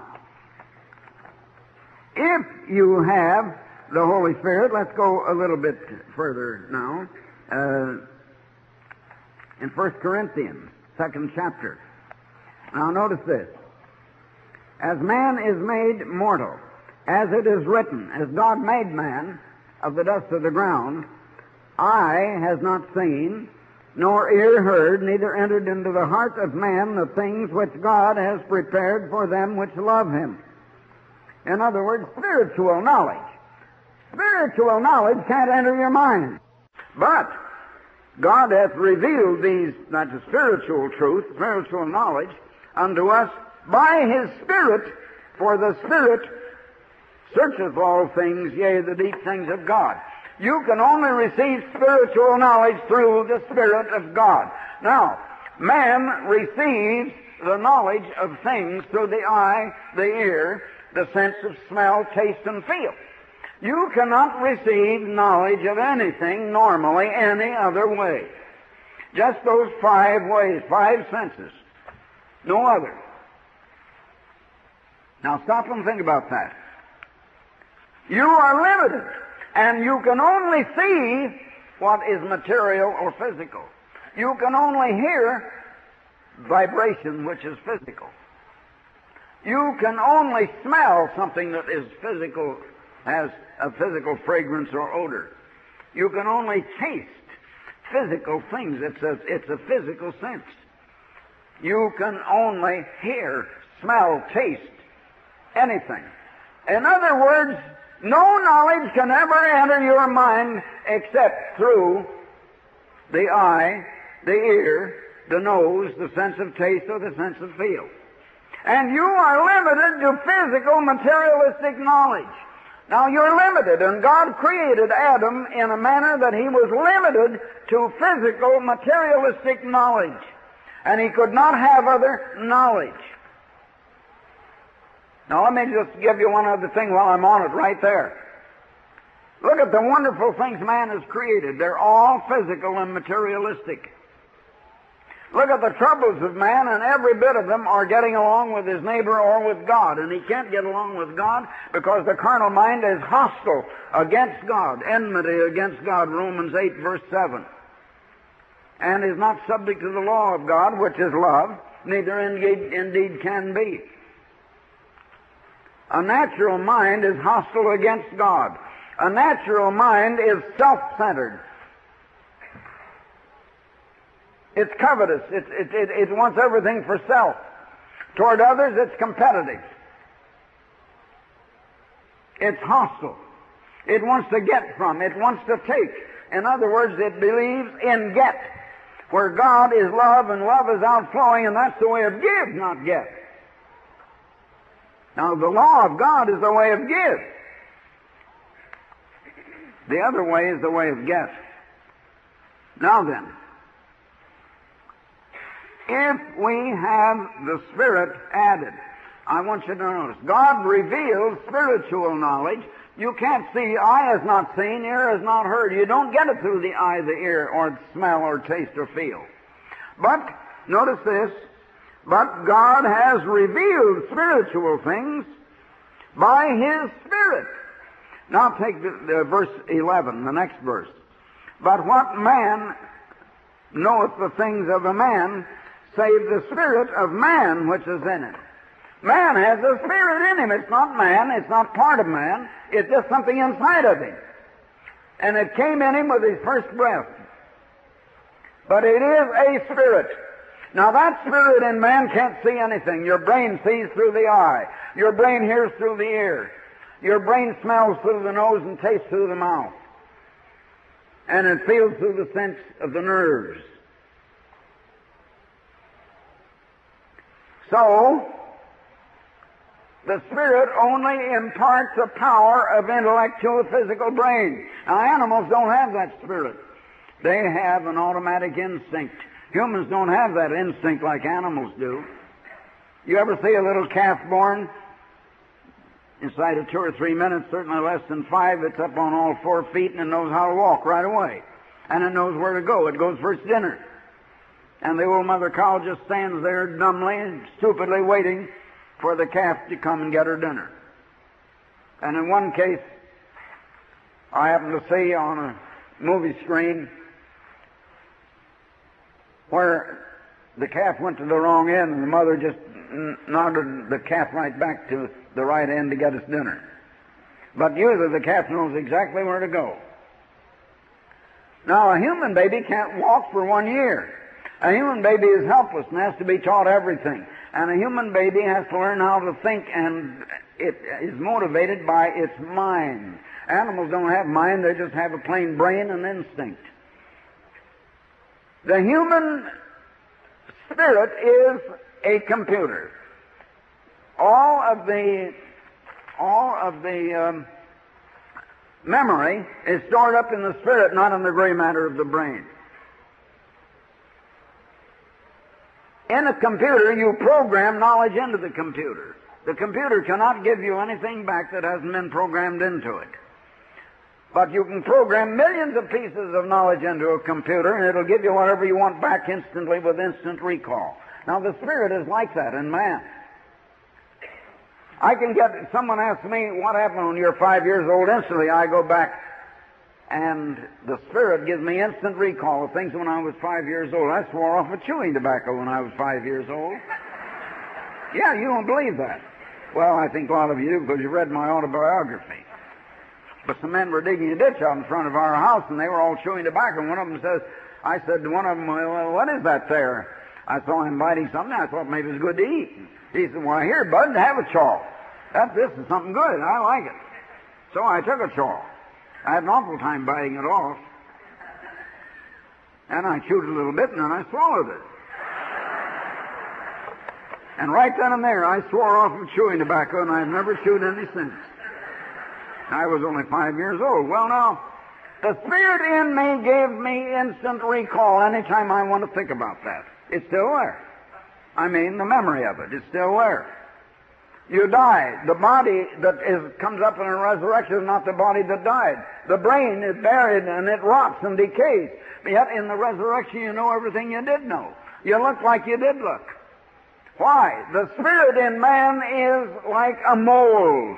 if you have the Holy Spirit, let's go a little bit further now. Uh, in First Corinthians, second chapter. Now notice this. As man is made mortal, as it is written, as God made man of the dust of the ground, eye has not seen, nor ear heard, neither entered into the heart of man the things which God has prepared for them which love Him. In other words, spiritual knowledge. Spiritual knowledge can't enter your mind. But God hath revealed these, that's a spiritual truth, spiritual knowledge, unto us by His Spirit, for the Spirit searcheth all things, yea, the deep things of God. You can only receive spiritual knowledge through the Spirit of God. Now, man receives the knowledge of things through the eye, the ear, the sense of smell, taste, and feel. You cannot receive knowledge of anything normally any other way. Just those five ways, five senses. No other. Now stop and think about that. You are limited, and you can only see what is material or physical. You can only hear vibration, which is physical. You can only smell something that is physical, has a physical fragrance or odor. You can only taste physical things. It's a, it's a physical sense. You can only hear, smell, taste anything. In other words, no knowledge can ever enter your mind except through the eye, the ear, the nose, the sense of taste, or the sense of feel. And you are limited to physical, materialistic knowledge. Now, you're limited, and God created Adam in a manner that he was limited to physical, materialistic knowledge. And he could not have other knowledge. Now, let me just give you one other thing while I'm on it right there. Look at the wonderful things man has created. They're all physical and materialistic. Look at the troubles of man, and every bit of them are getting along with his neighbor or with God. And he can't get along with God because the carnal mind is hostile against God, enmity against God, Romans eight, verse seven. And is not subject to the law of God, which is love, neither indeed, indeed can be. A natural mind is hostile against God. A natural mind is self-centered. It's covetous. It, it, it, it wants everything for self. Toward others, it's competitive. It's hostile. It wants to get from. It wants to take. In other words, it believes in get, where God is love and love is outflowing, and that's the way of give, not get. Now, the law of God is the way of give. The other way is the way of get. Now then, if we have the Spirit added, I want you to notice, God reveals spiritual knowledge. You can't see, eye has not seen, ear has not heard. You don't get it through the eye, the ear, or smell, or taste, or feel. But, notice this, but God has revealed spiritual things by His Spirit. Now take the, the verse eleven, the next verse. But what man knoweth the things of a man, save the spirit of man which is in him? Man has a spirit in him. It's not man. It's not part of man. It's just something inside of him. And it came in him with his first breath. But it is a spirit. Now that spirit in man can't see anything. Your brain sees through the eye. Your brain hears through the ear. Your brain smells through the nose and tastes through the mouth. And it feels through the sense of the nerves. So, the Spirit only imparts a power of intellectual physical brain. Now, animals don't have that Spirit. They have an automatic instinct. Humans don't have that instinct like animals do. You ever see a little calf born? Inside of two or three minutes, certainly less than five, it's up on all four feet and it knows how to walk right away. And it knows where to go. It goes for its dinner. And the old mother cow just stands there dumbly and stupidly waiting for the calf to come and get her dinner. And in one case, I happened to see on a movie screen where the calf went to the wrong end and the mother just nodded the calf right back to the right end to get its dinner. But usually the calf knows exactly where to go. Now, a human baby can't walk for one year. A human baby is helpless and has to be taught everything. And a human baby has to learn how to think, and it is motivated by its mind. Animals don't have mind, they just have a plain brain and instinct. The human spirit is a computer. All of the, all of the um, memory is stored up in the spirit, not in the gray matter of the brain. In a computer, you program knowledge into the computer. The computer cannot give you anything back that hasn't been programmed into it. But you can program millions of pieces of knowledge into a computer, and it'll give you whatever you want back instantly with instant recall. Now, the Spirit is like that in man. I can get, someone asks me, what happened when you're five years old? Instantly, I go back, and the Spirit gives me instant recall of things when I was five years old. I swore off of chewing tobacco when I was five years old. Yeah, you don't believe that. Well, I think a lot of you do because you read my autobiography. But some men were digging a ditch out in front of our house, and they were all chewing tobacco. And one of them says, I said to one of them, well, what is that there? I saw him biting something. I thought maybe it was good to eat. He said, well, here, bud, have a chaw. That, this is something good. I like it. So I took a chaw. I had an awful time biting it off. And I chewed a little bit, and then I swallowed it. And right then and there, I swore off of chewing tobacco, and I've never chewed any since. I was only five years old. Well, now, the Spirit in me gave me instant recall anytime I want to think about that. It's still there. I mean, the memory of it is still there. You die. The body that is, comes up in a resurrection is not the body that died. The brain is buried and it rots and decays. But yet in the resurrection you know everything you did know. you look like you did look. Why? The spirit in man is like a mold.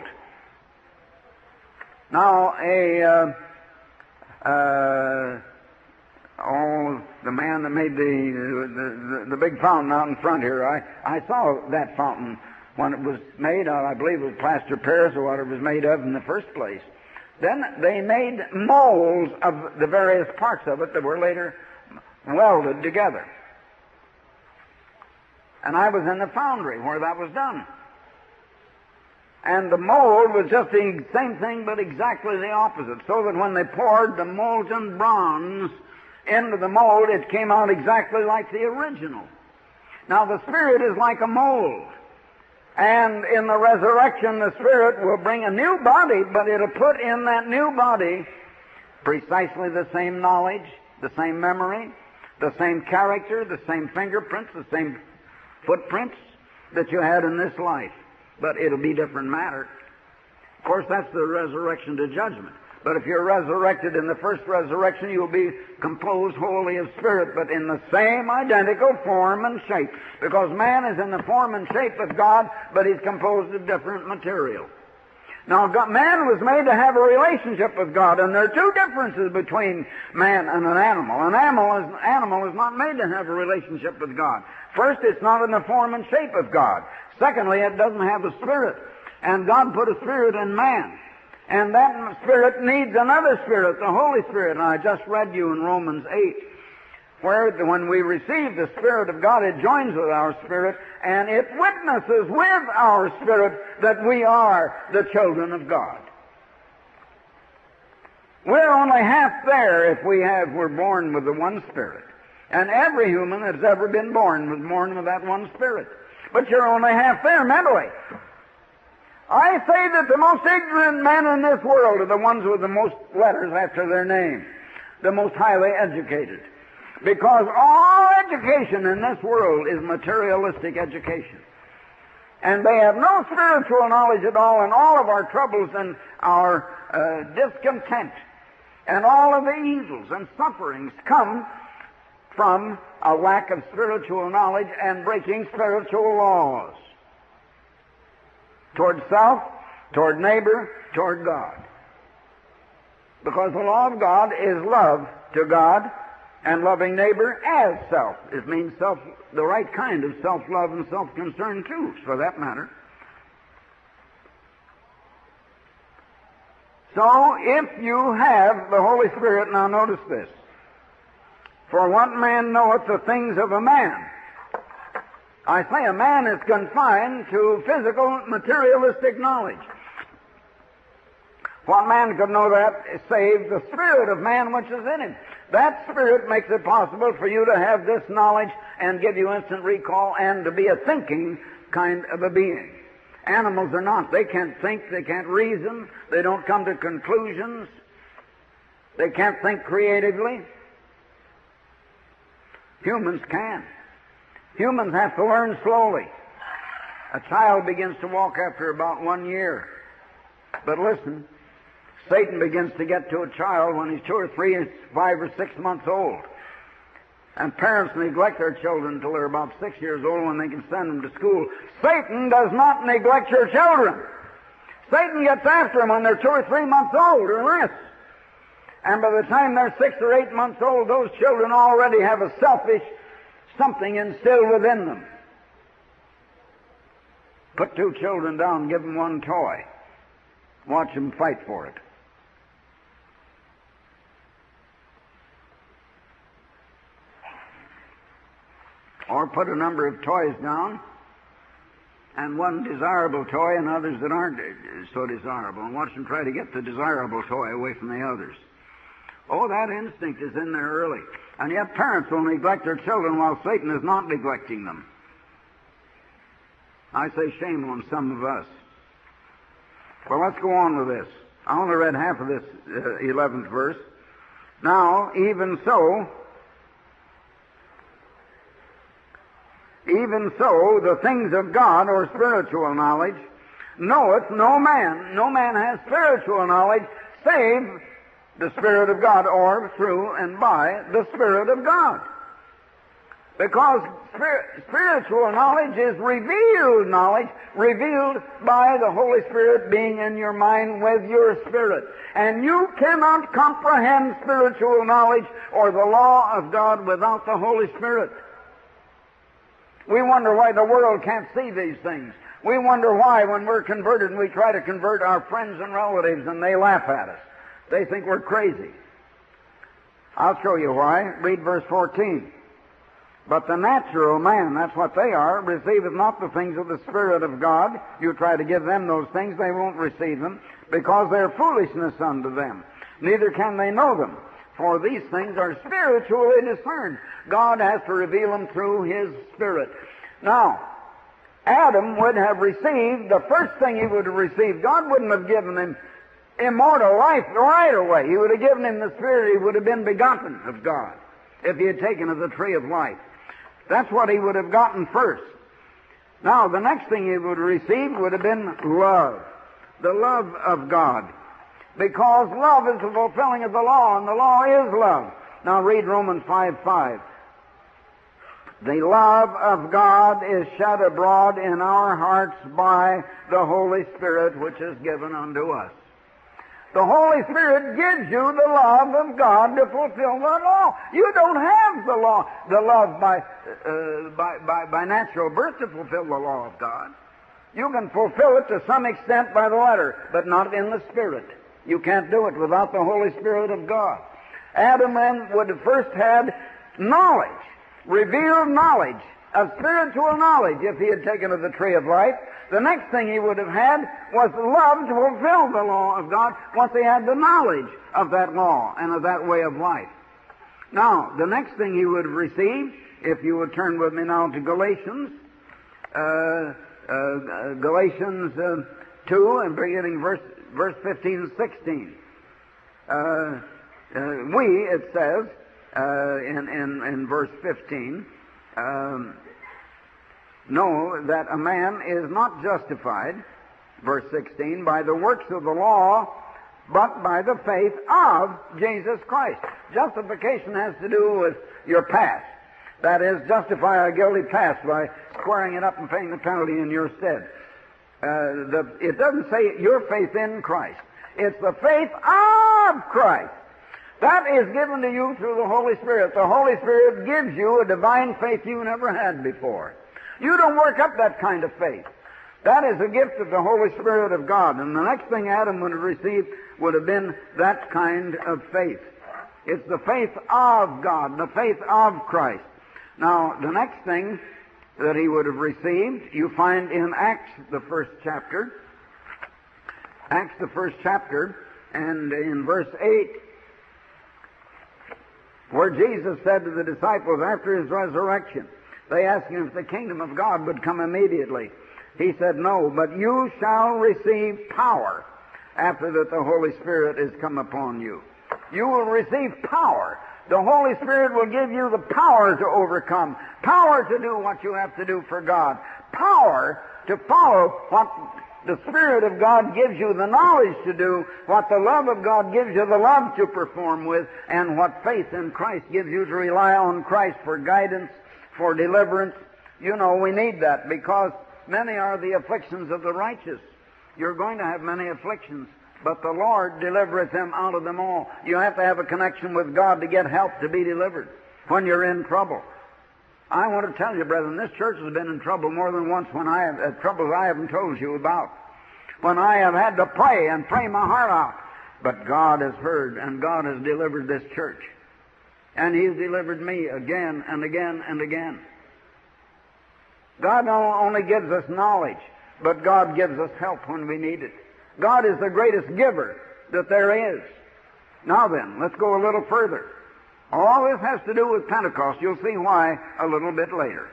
Now, a, uh, uh, oh, the man that made the, the, the, the big fountain out in front here, I, I saw that fountain when it was made out, I believe it was plaster Paris or what it was made of in the first place. Then they made molds of the various parts of it that were later welded together. And I was in the foundry where that was done. And the mold was just the same thing, but exactly the opposite. So that when they poured the molten bronze into the mold, it came out exactly like the original. Now the Spirit is like a mold. And in the resurrection, the Spirit will bring a new body, but it'll put in that new body precisely the same knowledge, the same memory, the same character, the same fingerprints, the same footprints that you had in this life. But it'll be different matter. Of course, that's the resurrection to judgment. But if you're resurrected in the first resurrection, you'll be composed wholly of Spirit, but in the same identical form and shape. Because man is in the form and shape of God, but he's composed of different material. Now, God, man was made to have a relationship with God, and there are two differences between man and an animal. An animal is, animal is not made to have a relationship with God. First, it's not in the form and shape of God. Secondly, it doesn't have a spirit. And God put a spirit in man. And that spirit needs another spirit, the Holy Spirit. And I just read you in Romans eight, where when we receive the Spirit of God, it joins with our spirit, and it witnesses with our spirit that we are the children of God. We're only half there if we have, we're born with the one Spirit. And every human that's ever been born was born with that one Spirit. But you're only half there mentally. I say that the most ignorant men in this world are the ones with the most letters after their name, the most highly educated. Because all education in this world is materialistic education. And they have no spiritual knowledge at all, and all of our troubles and our uh, discontent and all of the evils and sufferings come from a lack of spiritual knowledge and breaking spiritual laws toward self, toward neighbor, toward God. Because the law of God is love to God and loving neighbor as self. It means self, the right kind of self-love and self-concern too, for that matter. So, if you have the Holy Spirit, now notice this. For what man knoweth the things of a man? I say a man is confined to physical, materialistic knowledge. What man could know that save the spirit of man which is in him? That spirit makes it possible for you to have this knowledge and give you instant recall and to be a thinking kind of a being. Animals are not. They can't think, they can't reason, they don't come to conclusions, they can't think creatively. Humans can. Humans have to learn slowly. A child begins to walk after about one year. But listen, Satan begins to get to a child when he's two or three, five or six months old. And parents neglect their children until they're about six years old when they can send them to school. Satan does not neglect your children. Satan gets after them when they're two or three months old or less. And by the time they're six or eight months old, those children already have a selfish something instilled within them. Put two children down, give them one toy. Watch them fight for it. Or put a number of toys down, and one desirable toy and others that aren't so desirable, and watch them try to get the desirable toy away from the others. Oh, that instinct is in there early. And yet parents will neglect their children while Satan is not neglecting them. I say shame on some of us. Well, let's go on with this. I only read half of this uh, eleventh verse. Now, even so, even so, the things of God, or spiritual knowledge, knoweth no man. No man has spiritual knowledge, save the Spirit of God, or through and by the Spirit of God. Because spir- spiritual knowledge is revealed knowledge, revealed by the Holy Spirit being in your mind with your spirit. And you cannot comprehend spiritual knowledge or the law of God without the Holy Spirit. We wonder why the world can't see these things. We wonder why when we're converted and we try to convert our friends and relatives and they laugh at us. They think we're crazy. I'll show you why. Read verse fourteen. But the natural man, that's what they are, receiveth not the things of the Spirit of God. You try to give them those things, they won't receive them, because they're foolishness unto them. Neither can they know them, for these things are spiritually discerned. God has to reveal them through His Spirit. Now, Adam would have received, the first thing he would have received, God wouldn't have given him immortal life right away. He would have given him the Spirit. He would have been begotten of God if he had taken of the tree of life. That's what he would have gotten first. Now, the next thing he would have received would have been love. The love of God. Because love is the fulfilling of the law, and the law is love. Now read Romans five five. The love of God is shed abroad in our hearts by the Holy Spirit, which is given unto us. The Holy Spirit gives you the love of God to fulfill the law. You don't have the law, the love by, uh, by, by, by natural birth to fulfill the law of God. You can fulfill it to some extent by the letter, but not in the Spirit. You can't do it without the Holy Spirit of God. Adam then would have first had knowledge, revealed knowledge, of spiritual knowledge if he had taken of the tree of life. The next thing he would have had was love to fulfill the law of God once he had the knowledge of that law and of that way of life. Now, the next thing he would have received, if you would turn with me now to Galatians, uh, uh, Galatians uh, two, and beginning verse, verse fifteen and sixteen. Uh, uh, we, it says, uh, in, in, in verse fifteen, um, know that a man is not justified, verse sixteen, by the works of the law, but by the faith of Jesus Christ. Justification has to do with your past. That is, justify a guilty past by squaring it up and paying the penalty in your stead. Uh, the, it doesn't say your faith in Christ. It's the faith of Christ. That is given to you through the Holy Spirit. The Holy Spirit gives you a divine faith you never had before. You don't work up that kind of faith. That is a gift of the Holy Spirit of God. And the next thing Adam would have received would have been that kind of faith. It's the faith of God, the faith of Christ. Now, the next thing that he would have received, you find in Acts, the first chapter. Acts, the first chapter, and in verse eight, where Jesus said to the disciples after his resurrection, they asked him if the kingdom of God would come immediately. He said, no, but you shall receive power after that the Holy Spirit is come upon you. You will receive power. The Holy Spirit will give you the power to overcome, power to do what you have to do for God, power to follow what the Spirit of God gives you the knowledge to do, what the love of God gives you the love to perform with, and what faith in Christ gives you to rely on Christ for guidance, for deliverance. You know, we need that because many are the afflictions of the righteous. You're going to have many afflictions, but the Lord delivereth them out of them all. You have to have a connection with God to get help to be delivered when you're in trouble. I want to tell you, brethren, this church has been in trouble more than once when I have, uh, troubles I haven't told you about. When I have had to pray and pray my heart out. But God has heard and God has delivered this church. And He's delivered me again and again and again. God not only gives us knowledge, but God gives us help when we need it. God is the greatest giver that there is. Now then, let's go a little further. All this has to do with Pentecost. You'll see why a little bit later.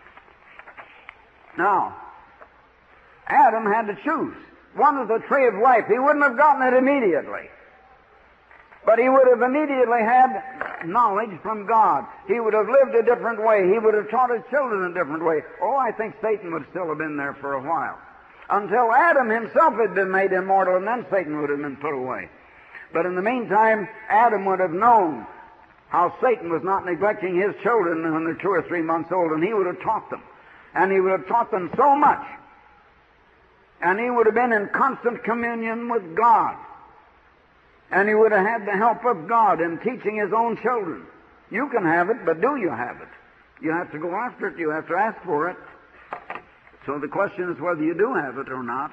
Now, Adam had to choose. One is the tree of life. He wouldn't have gotten it immediately. But he would have immediately had knowledge from God. He would have lived a different way. He would have taught his children a different way. Oh, I think Satan would still have been there for a while. Until Adam himself had been made immortal, and then Satan would have been put away. But in the meantime, Adam would have known how Satan was not neglecting his children when they're two or three months old, and he would have taught them. And he would have taught them so much. And he would have been in constant communion with God. And he would have had the help of God in teaching his own children. You can have it, but do you have it? You have to go after it. You have to ask for it. So the question is whether you do have it or not.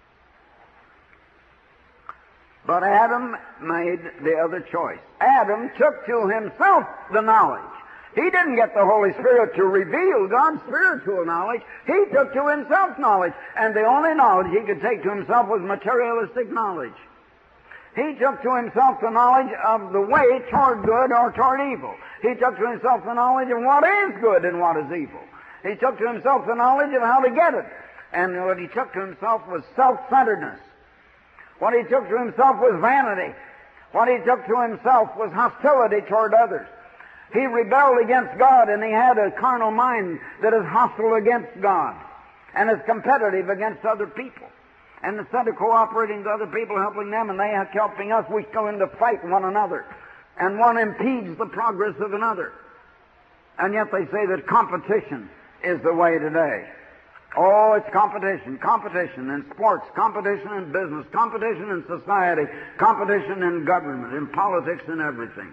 But Adam made the other choice. Adam took to himself the knowledge. He didn't get the Holy Spirit to reveal God's spiritual knowledge. He took to himself knowledge. And the only knowledge he could take to himself was materialistic knowledge. He took to himself the knowledge of the way toward good or toward evil. He took to himself the knowledge of what is good and what is evil. He took to himself the knowledge of how to get it. And what he took to himself was self-centeredness. What he took to himself was vanity. What he took to himself was hostility toward others. He rebelled against God, and he had a carnal mind that is hostile against God and is competitive against other people. And instead of cooperating with other people, helping them, and they are helping us, we go in to fight one another. And one impedes the progress of another. And yet they say that competition is the way today. Oh, it's competition. Competition in sports, competition in business, competition in society, competition in government, in politics, and everything.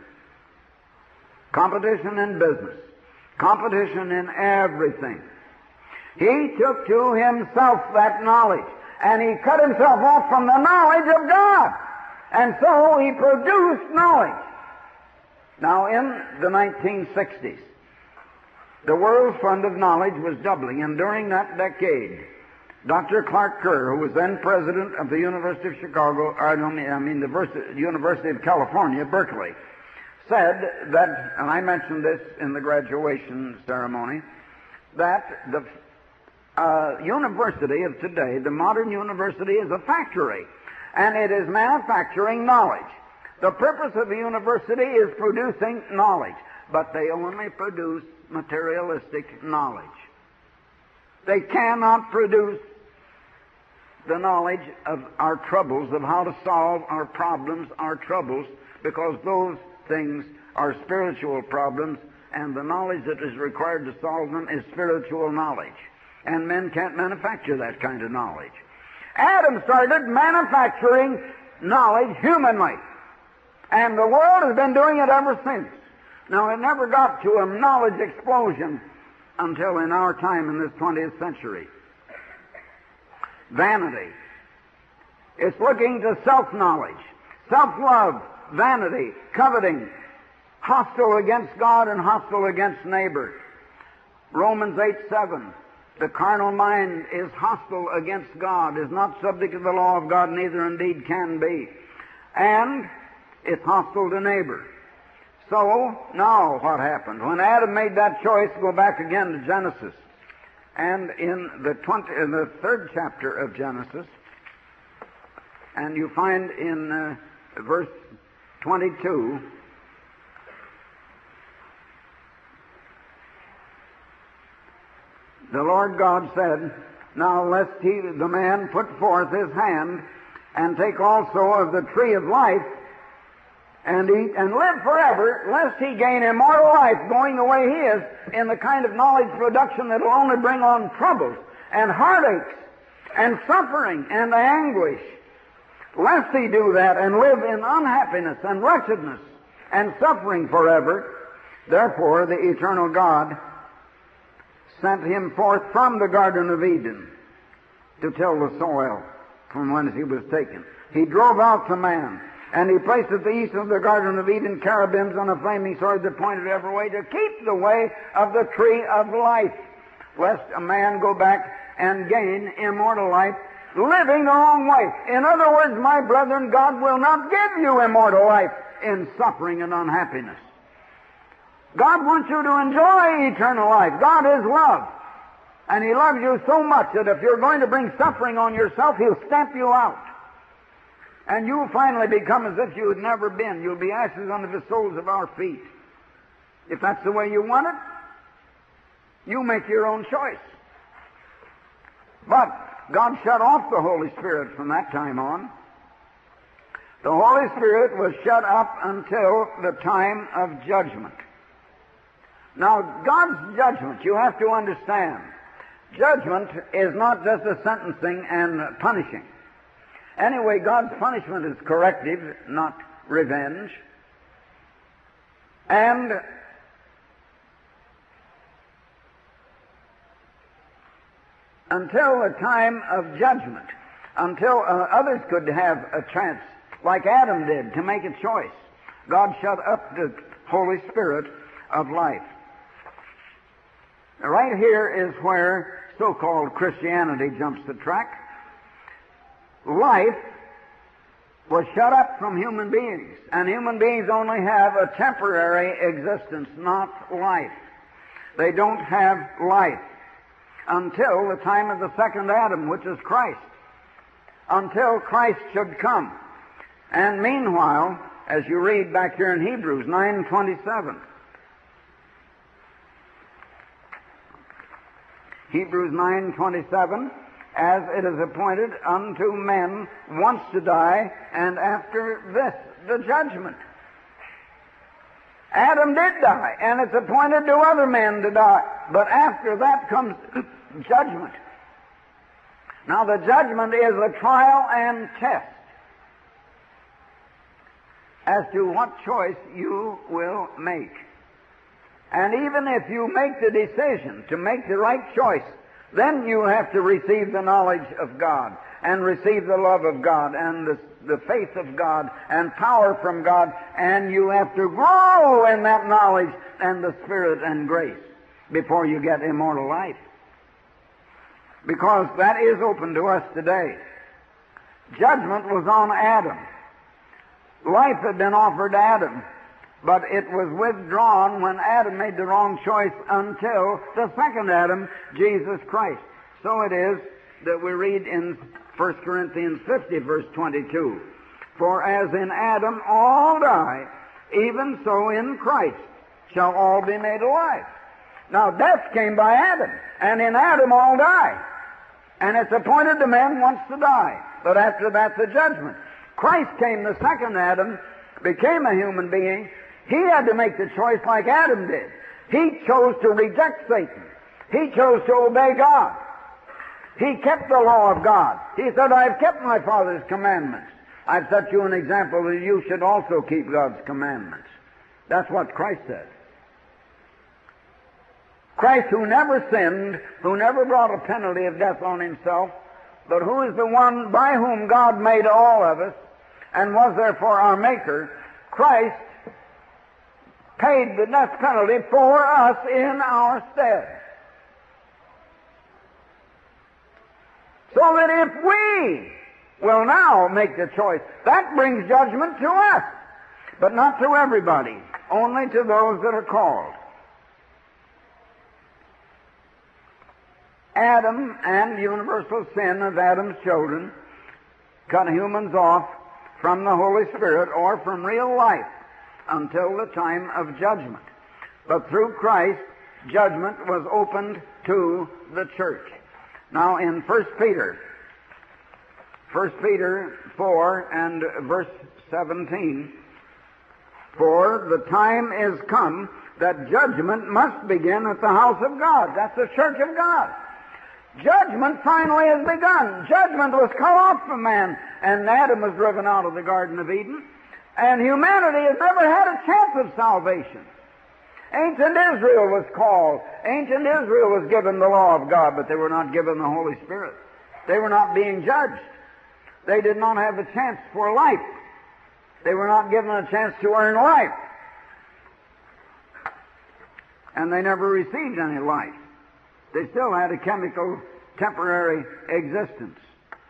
Competition in business. Competition in everything. He took to himself that knowledge, and he cut himself off from the knowledge of God. And so he produced knowledge. Now, in the nineteen sixties, the world's fund of knowledge was doubling, and during that decade, Doctor Clark Kerr, who was then president of the University of Chicago, or I mean the University of California, Berkeley, said that, and I mentioned this in the graduation ceremony, that the uh, university of today, the modern university, is a factory, and it is manufacturing knowledge. The purpose of the university is producing knowledge, but they only produce materialistic knowledge. They cannot produce the knowledge of our troubles, of how to solve our problems, our troubles, because those things are spiritual problems, and the knowledge that is required to solve them is spiritual knowledge. And men can't manufacture that kind of knowledge. Adam started manufacturing knowledge humanly, and the world has been doing it ever since. Now, it never got to a knowledge explosion until in our time in this twentieth century. Vanity. It's looking to self-knowledge, self-love, vanity, coveting, hostile against God and hostile against neighbor. Romans eight seven. The carnal mind is hostile against God, is not subject to the law of God, neither indeed can be. And it's hostile to neighbor. So, now what happened? When Adam made that choice, go back again to Genesis. And in the twenty, in the third chapter of Genesis, and you find in uh, verse twenty-two, the Lord God said, "Now lest he, the man, put forth his hand, and take also of the tree of life, and eat and live forever, lest he gain immortal life, going the way he is, in the kind of knowledge production that will only bring on troubles, and heartaches, and suffering, and anguish. Lest he do that, and live in unhappiness, and wretchedness, and suffering forever. Therefore the eternal God sent him forth from the Garden of Eden to till the soil from whence he was taken. He drove out the man, and he placed at the east of the Garden of Eden cherubims on a flaming sword that pointed every way to keep the way of the tree of life, lest a man go back and gain immortal life, living the wrong way." In other words, my brethren, God will not give you immortal life in suffering and unhappiness. God wants you to enjoy eternal life. God is love. And He loves you so much that if you're going to bring suffering on yourself, He'll stamp you out. And you'll finally become as if you had never been. You'll be ashes under the soles of our feet. If that's the way you want it, you make your own choice. But God shut off the Holy Spirit from that time on. The Holy Spirit was shut up until the time of judgment. Now, God's judgment, you have to understand, judgment is not just a sentencing and punishing. Anyway, God's punishment is corrective, not revenge. And until the time of judgment, until uh, others could have a chance, like Adam did, to make a choice, God shut up the Holy Spirit of life. Now, right here is where so-called Christianity jumps the track. Life was shut up from human beings, and human beings only have a temporary existence, not life. They don't have life until the time of the second Adam, which is Christ, until Christ should come. And meanwhile, as you read back here in Hebrews nine twenty-seven, Hebrews nine twenty-seven, as it is appointed unto men once to die, and after this, the judgment. Adam did die, and it's appointed to other men to die. But after that comes judgment. Now, the judgment is a trial and test as to what choice you will make. And even if you make the decision to make the right choice, then you have to receive the knowledge of God, and receive the love of God, and the, the faith of God, and power from God, and you have to grow in that knowledge and the Spirit and grace before you get immortal life. Because that is open to us today. Judgment was on Adam. Life had been offered to Adam, but it was withdrawn when Adam made the wrong choice until the second Adam, Jesus Christ. So it is that we read in First Corinthians fifty, verse twenty-two, for as in Adam all die, even so in Christ shall all be made alive. Now, death came by Adam, and in Adam all die. And it's appointed to men once to die, but after that the judgment. Christ came, the second Adam, became a human being. He had to make the choice like Adam did. He chose to reject Satan. He chose to obey God. He kept the law of God. He said, I've kept my Father's commandments. I've set you an example that you should also keep God's commandments. That's what Christ said. Christ, who never sinned, who never brought a penalty of death on himself, but who is the one by whom God made all of us, and was therefore our Maker, Christ paid the death penalty for us in our stead. So that if we will now make the choice, that brings judgment to us, but not to everybody, only to those that are called. Adam and universal sin of Adam's children cut humans off from the Holy Spirit or from real life until the time of judgment. But through Christ, judgment was opened to the church. Now in First Peter, First Peter four and verse seventeen, for the time is come that judgment must begin at the house of God. That's the church of God. Judgment finally has begun. Judgment was cut off from man, and Adam was driven out of the Garden of Eden. And humanity has never had a chance of salvation. Ancient Israel was called. Ancient Israel was given the law of God, but they were not given the Holy Spirit. They were not being judged. They did not have a chance for life. They were not given a chance to earn life. And they never received any life. They still had a chemical, temporary existence.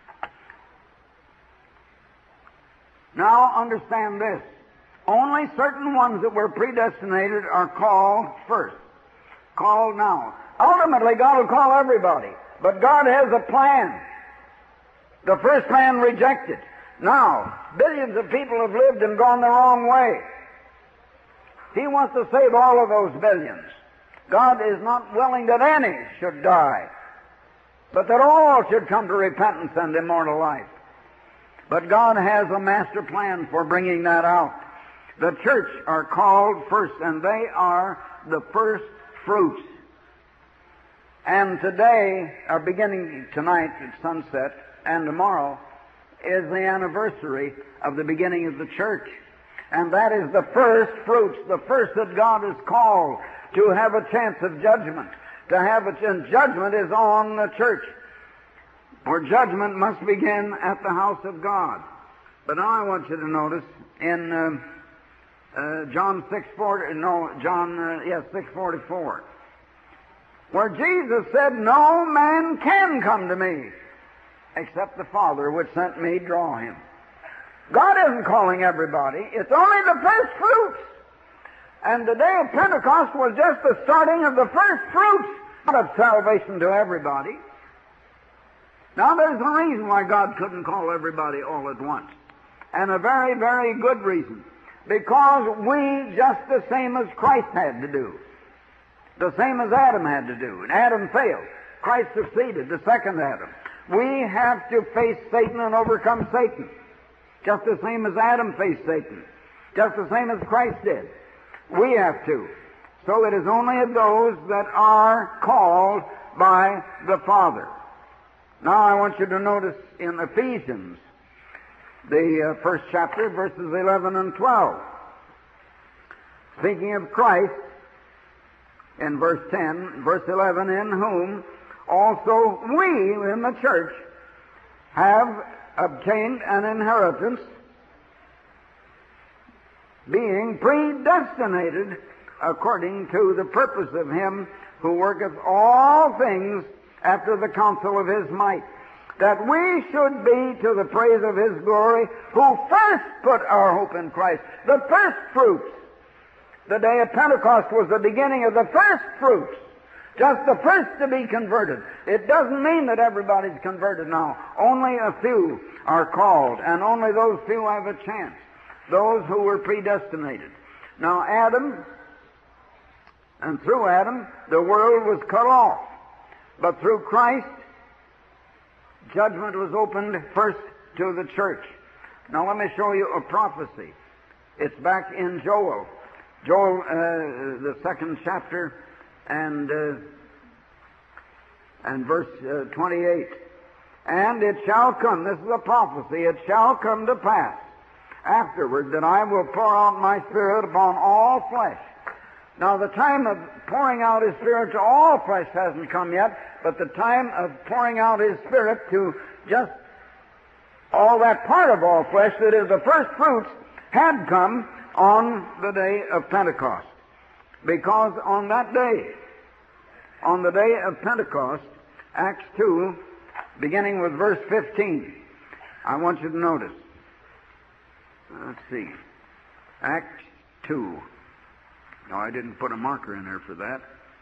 Now understand this. Only certain ones that were predestinated are called first. Called now. Ultimately, God will call everybody. But God has a plan. The first man rejected. Now, billions of people have lived and gone the wrong way. He wants to save all of those billions. God is not willing that any should die, but that all should come to repentance and immortal life. But God has a master plan for bringing that out. The church are called first, and they are the first fruits. And today, or beginning tonight at sunset, and tomorrow, is the anniversary of the beginning of the church. And that is the first fruits, the first that God has called to have a chance of judgment. To have a chance. Judgment is on the church, where judgment must begin at the house of God. But now I want you to notice in uh, uh, John six forty, no, John, uh, yes, six forty-four, where Jesus said, "No man can come to me except the Father which sent me draw him." God isn't calling everybody. It's only the first fruits. And the day of Pentecost was just the starting of the first fruits of salvation to everybody. Now there's a reason why God couldn't call everybody all at once. And a very, very good reason. Because we, just the same as Christ had to do, the same as Adam had to do, and Adam failed. Christ succeeded, the second Adam. We have to face Satan and overcome Satan. Just the same as Adam faced Satan. Just the same as Christ did. We have to. So it is only those that are called by the Father. Now I want you to notice in Ephesians, the uh, first chapter, verses eleven and twelve. Speaking of Christ, in verse ten, verse eleven, in whom also we in the church have obtained an inheritance, being predestinated according to the purpose of him who worketh all things after the counsel of his might, that we should be to the praise of his glory, who first put our hope in Christ. The first fruits. The day of Pentecost was the beginning of the first fruits. Just the first to be converted. It doesn't mean that everybody's converted now. Only a few are called, and only those few have a chance. Those who were predestinated. Now Adam, and through Adam, the world was cut off. But through Christ, judgment was opened first to the church. Now let me show you a prophecy. It's back in Joel. Joel, uh, the second chapter, and uh, and verse uh, twenty-eight. And it shall come, this is a prophecy, it shall come to pass afterward that I will pour out my Spirit upon all flesh. Now the time of pouring out His Spirit to all flesh hasn't come yet, but the time of pouring out His Spirit to just all that part of all flesh that is the first fruits had come on the day of Pentecost. Because on that day, on the day of Pentecost, Acts two, beginning with verse fifteen, I want you to notice. Let's see. Acts two. No, I didn't put a marker in there for that.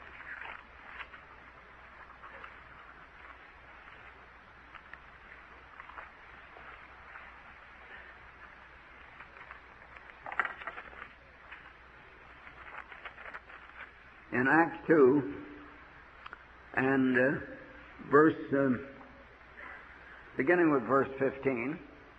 In Acts two, and uh, verse, uh, beginning with verse fifteen,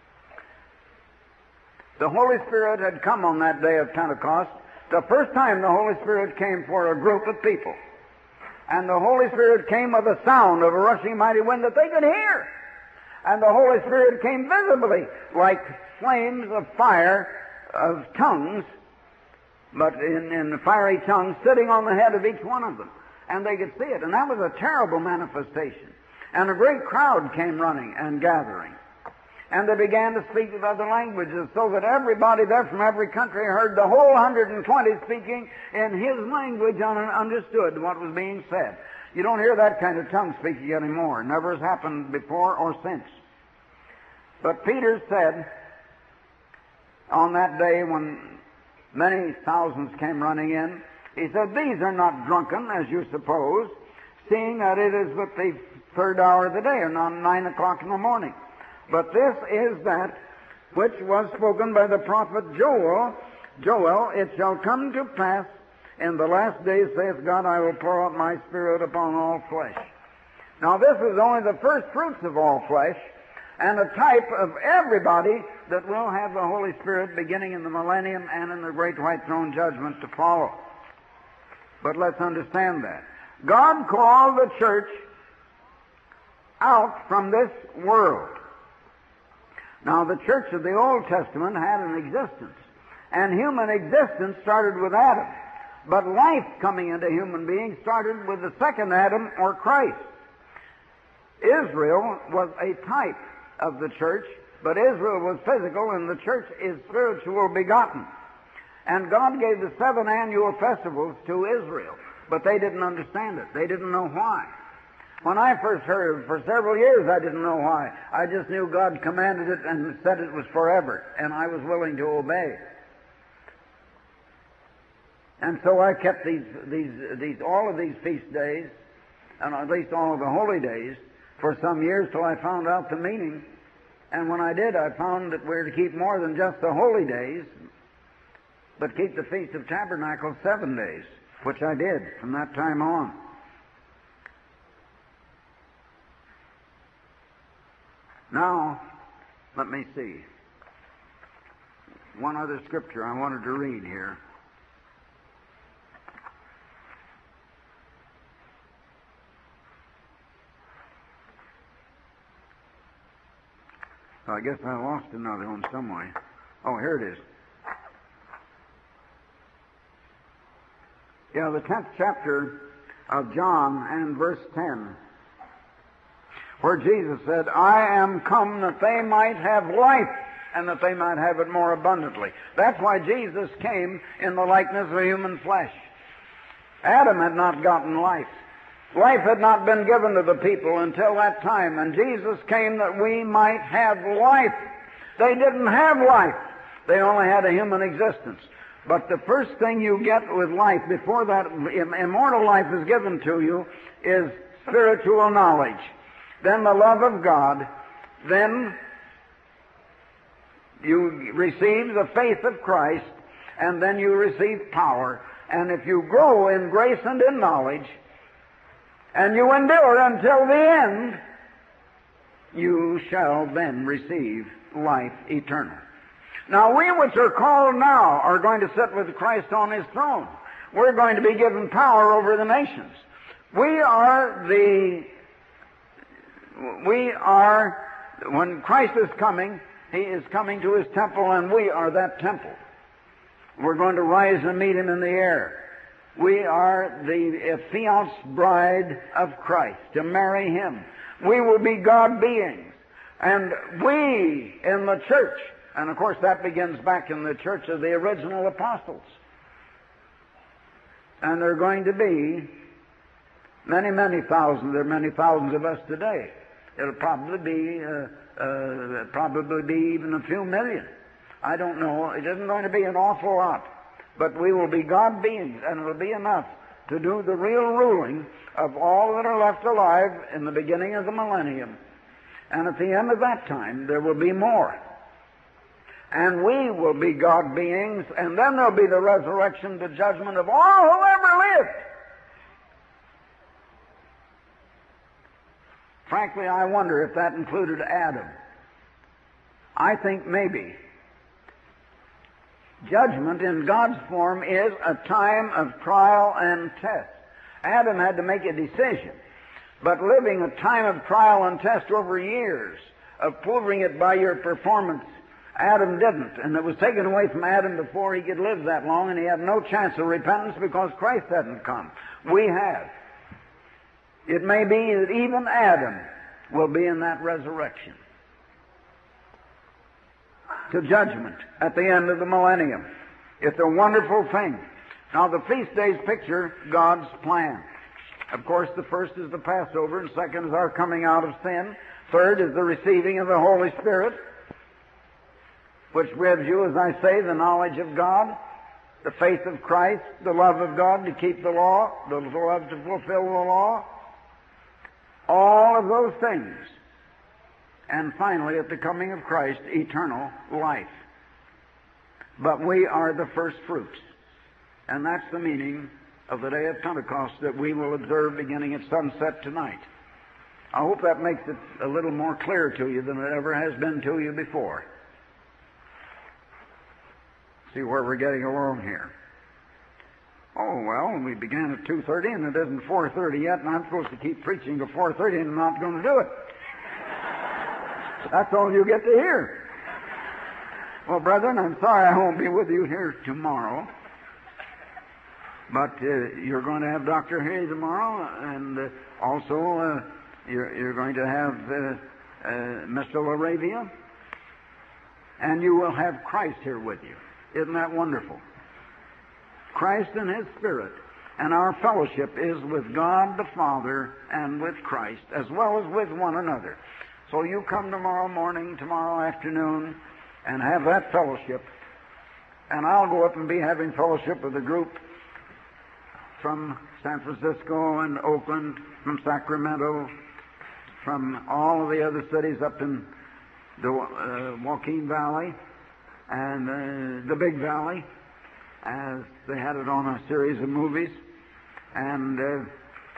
the Holy Spirit had come on that day of Pentecost. The first time the Holy Spirit came for a group of people. And the Holy Spirit came with a sound of a rushing mighty wind that they could hear. And the Holy Spirit came visibly like flames of fire, of tongues, but in, in fiery tongues sitting on the head of each one of them. And they could see it. And that was a terrible manifestation. And a great crowd came running and gathering. And they began to speak with other languages, so that everybody there from every country heard the whole one hundred twenty speaking in his language and understood what was being said. You don't hear that kind of tongue speaking anymore. It never has happened before or since. But Peter said, on that day when many thousands came running in, he said, "These are not drunken, as you suppose, seeing that it is but the third hour of the day, or not nine o'clock in the morning. But this is that which was spoken by the prophet Joel. Joel, it shall come to pass in the last days, saith God, I will pour out my Spirit upon all flesh." Now this is only the first fruits of all flesh, and a type of everybody that will have the Holy Spirit beginning in the millennium and in the great white throne judgment to follow. But let's understand that. God called the church out from this world. Now, the church of the Old Testament had an existence, and human existence started with Adam. But life coming into human beings started with the second Adam, or Christ. Israel was a type of the church, but Israel was physical, and the church is spiritual begotten. And God gave the seven annual festivals to Israel, but they didn't understand it. They didn't know why. When I first heard it, for several years I didn't know why. I just knew God commanded it and said it was forever, and I was willing to obey. And so I kept these, these, these, all of these feast days, and at least all of the holy days, for some years till I found out the meaning. And when I did, I found that we're to keep more than just the holy days, but keep the Feast of Tabernacles seven days, which I did from that time on. Now, let me see. One other scripture I wanted to read here. I guess I lost another one somewhere. Oh, here it is. Yeah, the tenth chapter of John and verse ten, where Jesus said, I am come that they might have life, and that they might have it more abundantly. That's why Jesus came in the likeness of human flesh. Adam had not gotten life. Life had not been given to the people until that time, and Jesus came that we might have life. They didn't have life. They only had a human existence. But the first thing you get with life, before that immortal life is given to you, is spiritual knowledge. Then the love of God. Then you receive the faith of Christ, and then you receive power. And if you grow in grace and in knowledge, and you endure until the end, you shall then receive life eternal. Now, we which are called now are going to sit with Christ on His throne. We're going to be given power over the nations. We are the, we are, when Christ is coming, He is coming to His temple, and we are that temple. We're going to rise and meet Him in the air. We are the affianced bride of Christ, to marry Him. We will be God beings. And we in the church, and of course that begins back in the church of the original apostles. And there are going to be many, many thousands. There are many thousands of us today. It'll probably be, uh, uh, probably be even a few million. I don't know. It isn't going to be an awful lot. But we will be God beings, and it will be enough to do the real ruling of all that are left alive in the beginning of the millennium. And at the end of that time, there will be more. And we will be God beings, and then there'll be the resurrection, the judgment of all who ever lived. Frankly, I wonder if that included Adam. I think maybe. Judgment in God's form is a time of trial and test. Adam had to make a decision, but living a time of trial and test over years, of proving it by your performance, Adam didn't, and it was taken away from Adam before he could live that long, and he had no chance of repentance because Christ hadn't come. We have. It may be that even Adam will be in that resurrection to judgment at the end of the millennium. It's a wonderful thing. Now, the feast days picture God's plan. Of course, the first is the Passover, and second is our coming out of sin. Third is the receiving of the Holy Spirit, which gives you, as I say, the knowledge of God, the faith of Christ, the love of God to keep the law, the love to fulfill the law, all of those things. And finally, at the coming of Christ, eternal life. But we are the first fruits. And that's the meaning of the day of Pentecost that we will observe beginning at sunset tonight. I hope that makes it a little more clear to you than it ever has been to you before. See where we're getting along here. Oh, well, we began at two thirty, and it isn't four thirty yet, and I'm supposed to keep preaching to four thirty, and I'm not going to do it. That's all you get to hear. Well, brethren, I'm sorry I won't be with you here tomorrow. But uh, you're going to have Doctor Hay tomorrow, and uh, also uh, you're, you're going to have uh, uh, Mister LaRavia, and you will have Christ here with you. Isn't that wonderful? Christ and His Spirit. And our fellowship is with God the Father and with Christ, as well as with one another. So you come tomorrow morning, tomorrow afternoon, and have that fellowship. And I'll go up and be having fellowship with a group from San Francisco and Oakland, from Sacramento, from all of the other cities up in the uh, Joaquin Valley and uh, the Big Valley, as they had it on a series of movies. And uh,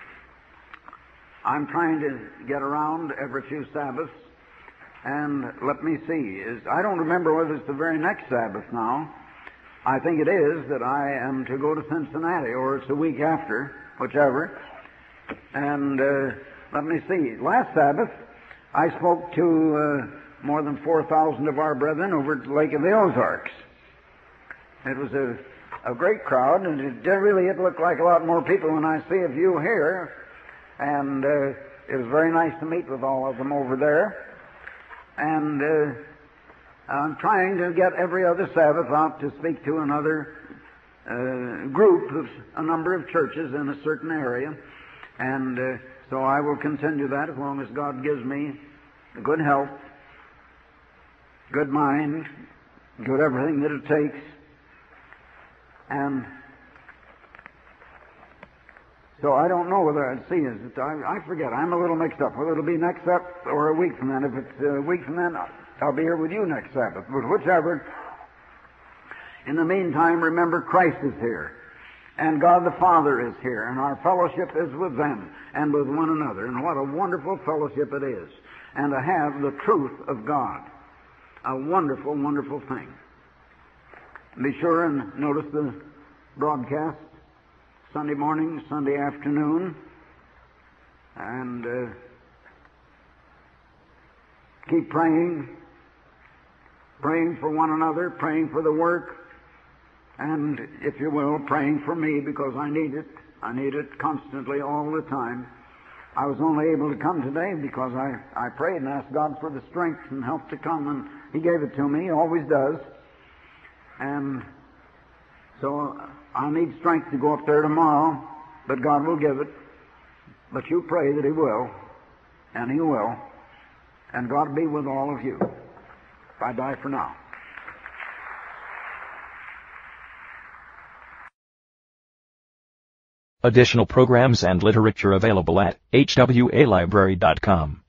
I'm trying to get around every few Sabbaths. And let me see, is I don't remember whether it's the very next Sabbath now. I think it is that I am to go to Cincinnati, or it's the week after, whichever. And uh, let me see, last Sabbath I spoke to uh, more than four thousand of our brethren over at the Lake of the Ozarks. It was a, a great crowd, and it did really it looked like a lot more people when I see a few here. And uh, it was very nice to meet with all of them over there. And uh, I'm trying to get every other Sabbath out to speak to another uh, group of a number of churches in a certain area. And uh, so I will continue that as long as God gives me good health, good mind, good everything that it takes. And so I don't know whether I'd see it. I, I forget. I'm a little mixed up. Whether it'll be next Sabbath or a week from then. If it's a week from then, I'll be here with you next Sabbath. But whichever. In the meantime, remember Christ is here. And God the Father is here. And our fellowship is with them and with one another. And what a wonderful fellowship it is. And to have the truth of God. A wonderful, wonderful thing. Be sure and notice the broadcast Sunday morning, Sunday afternoon, and uh, keep praying, praying for one another, praying for the work, and, if you will, praying for me, because I need it. I need it constantly, all the time. I was only able to come today because I, I prayed and asked God for the strength and help to come, and He gave it to me. He always does. And so I need strength to go up there tomorrow, but God will give it. But you pray that He will, and He will, and God be with all of you. I die for now. Additional programs and literature available at H W A library dot com.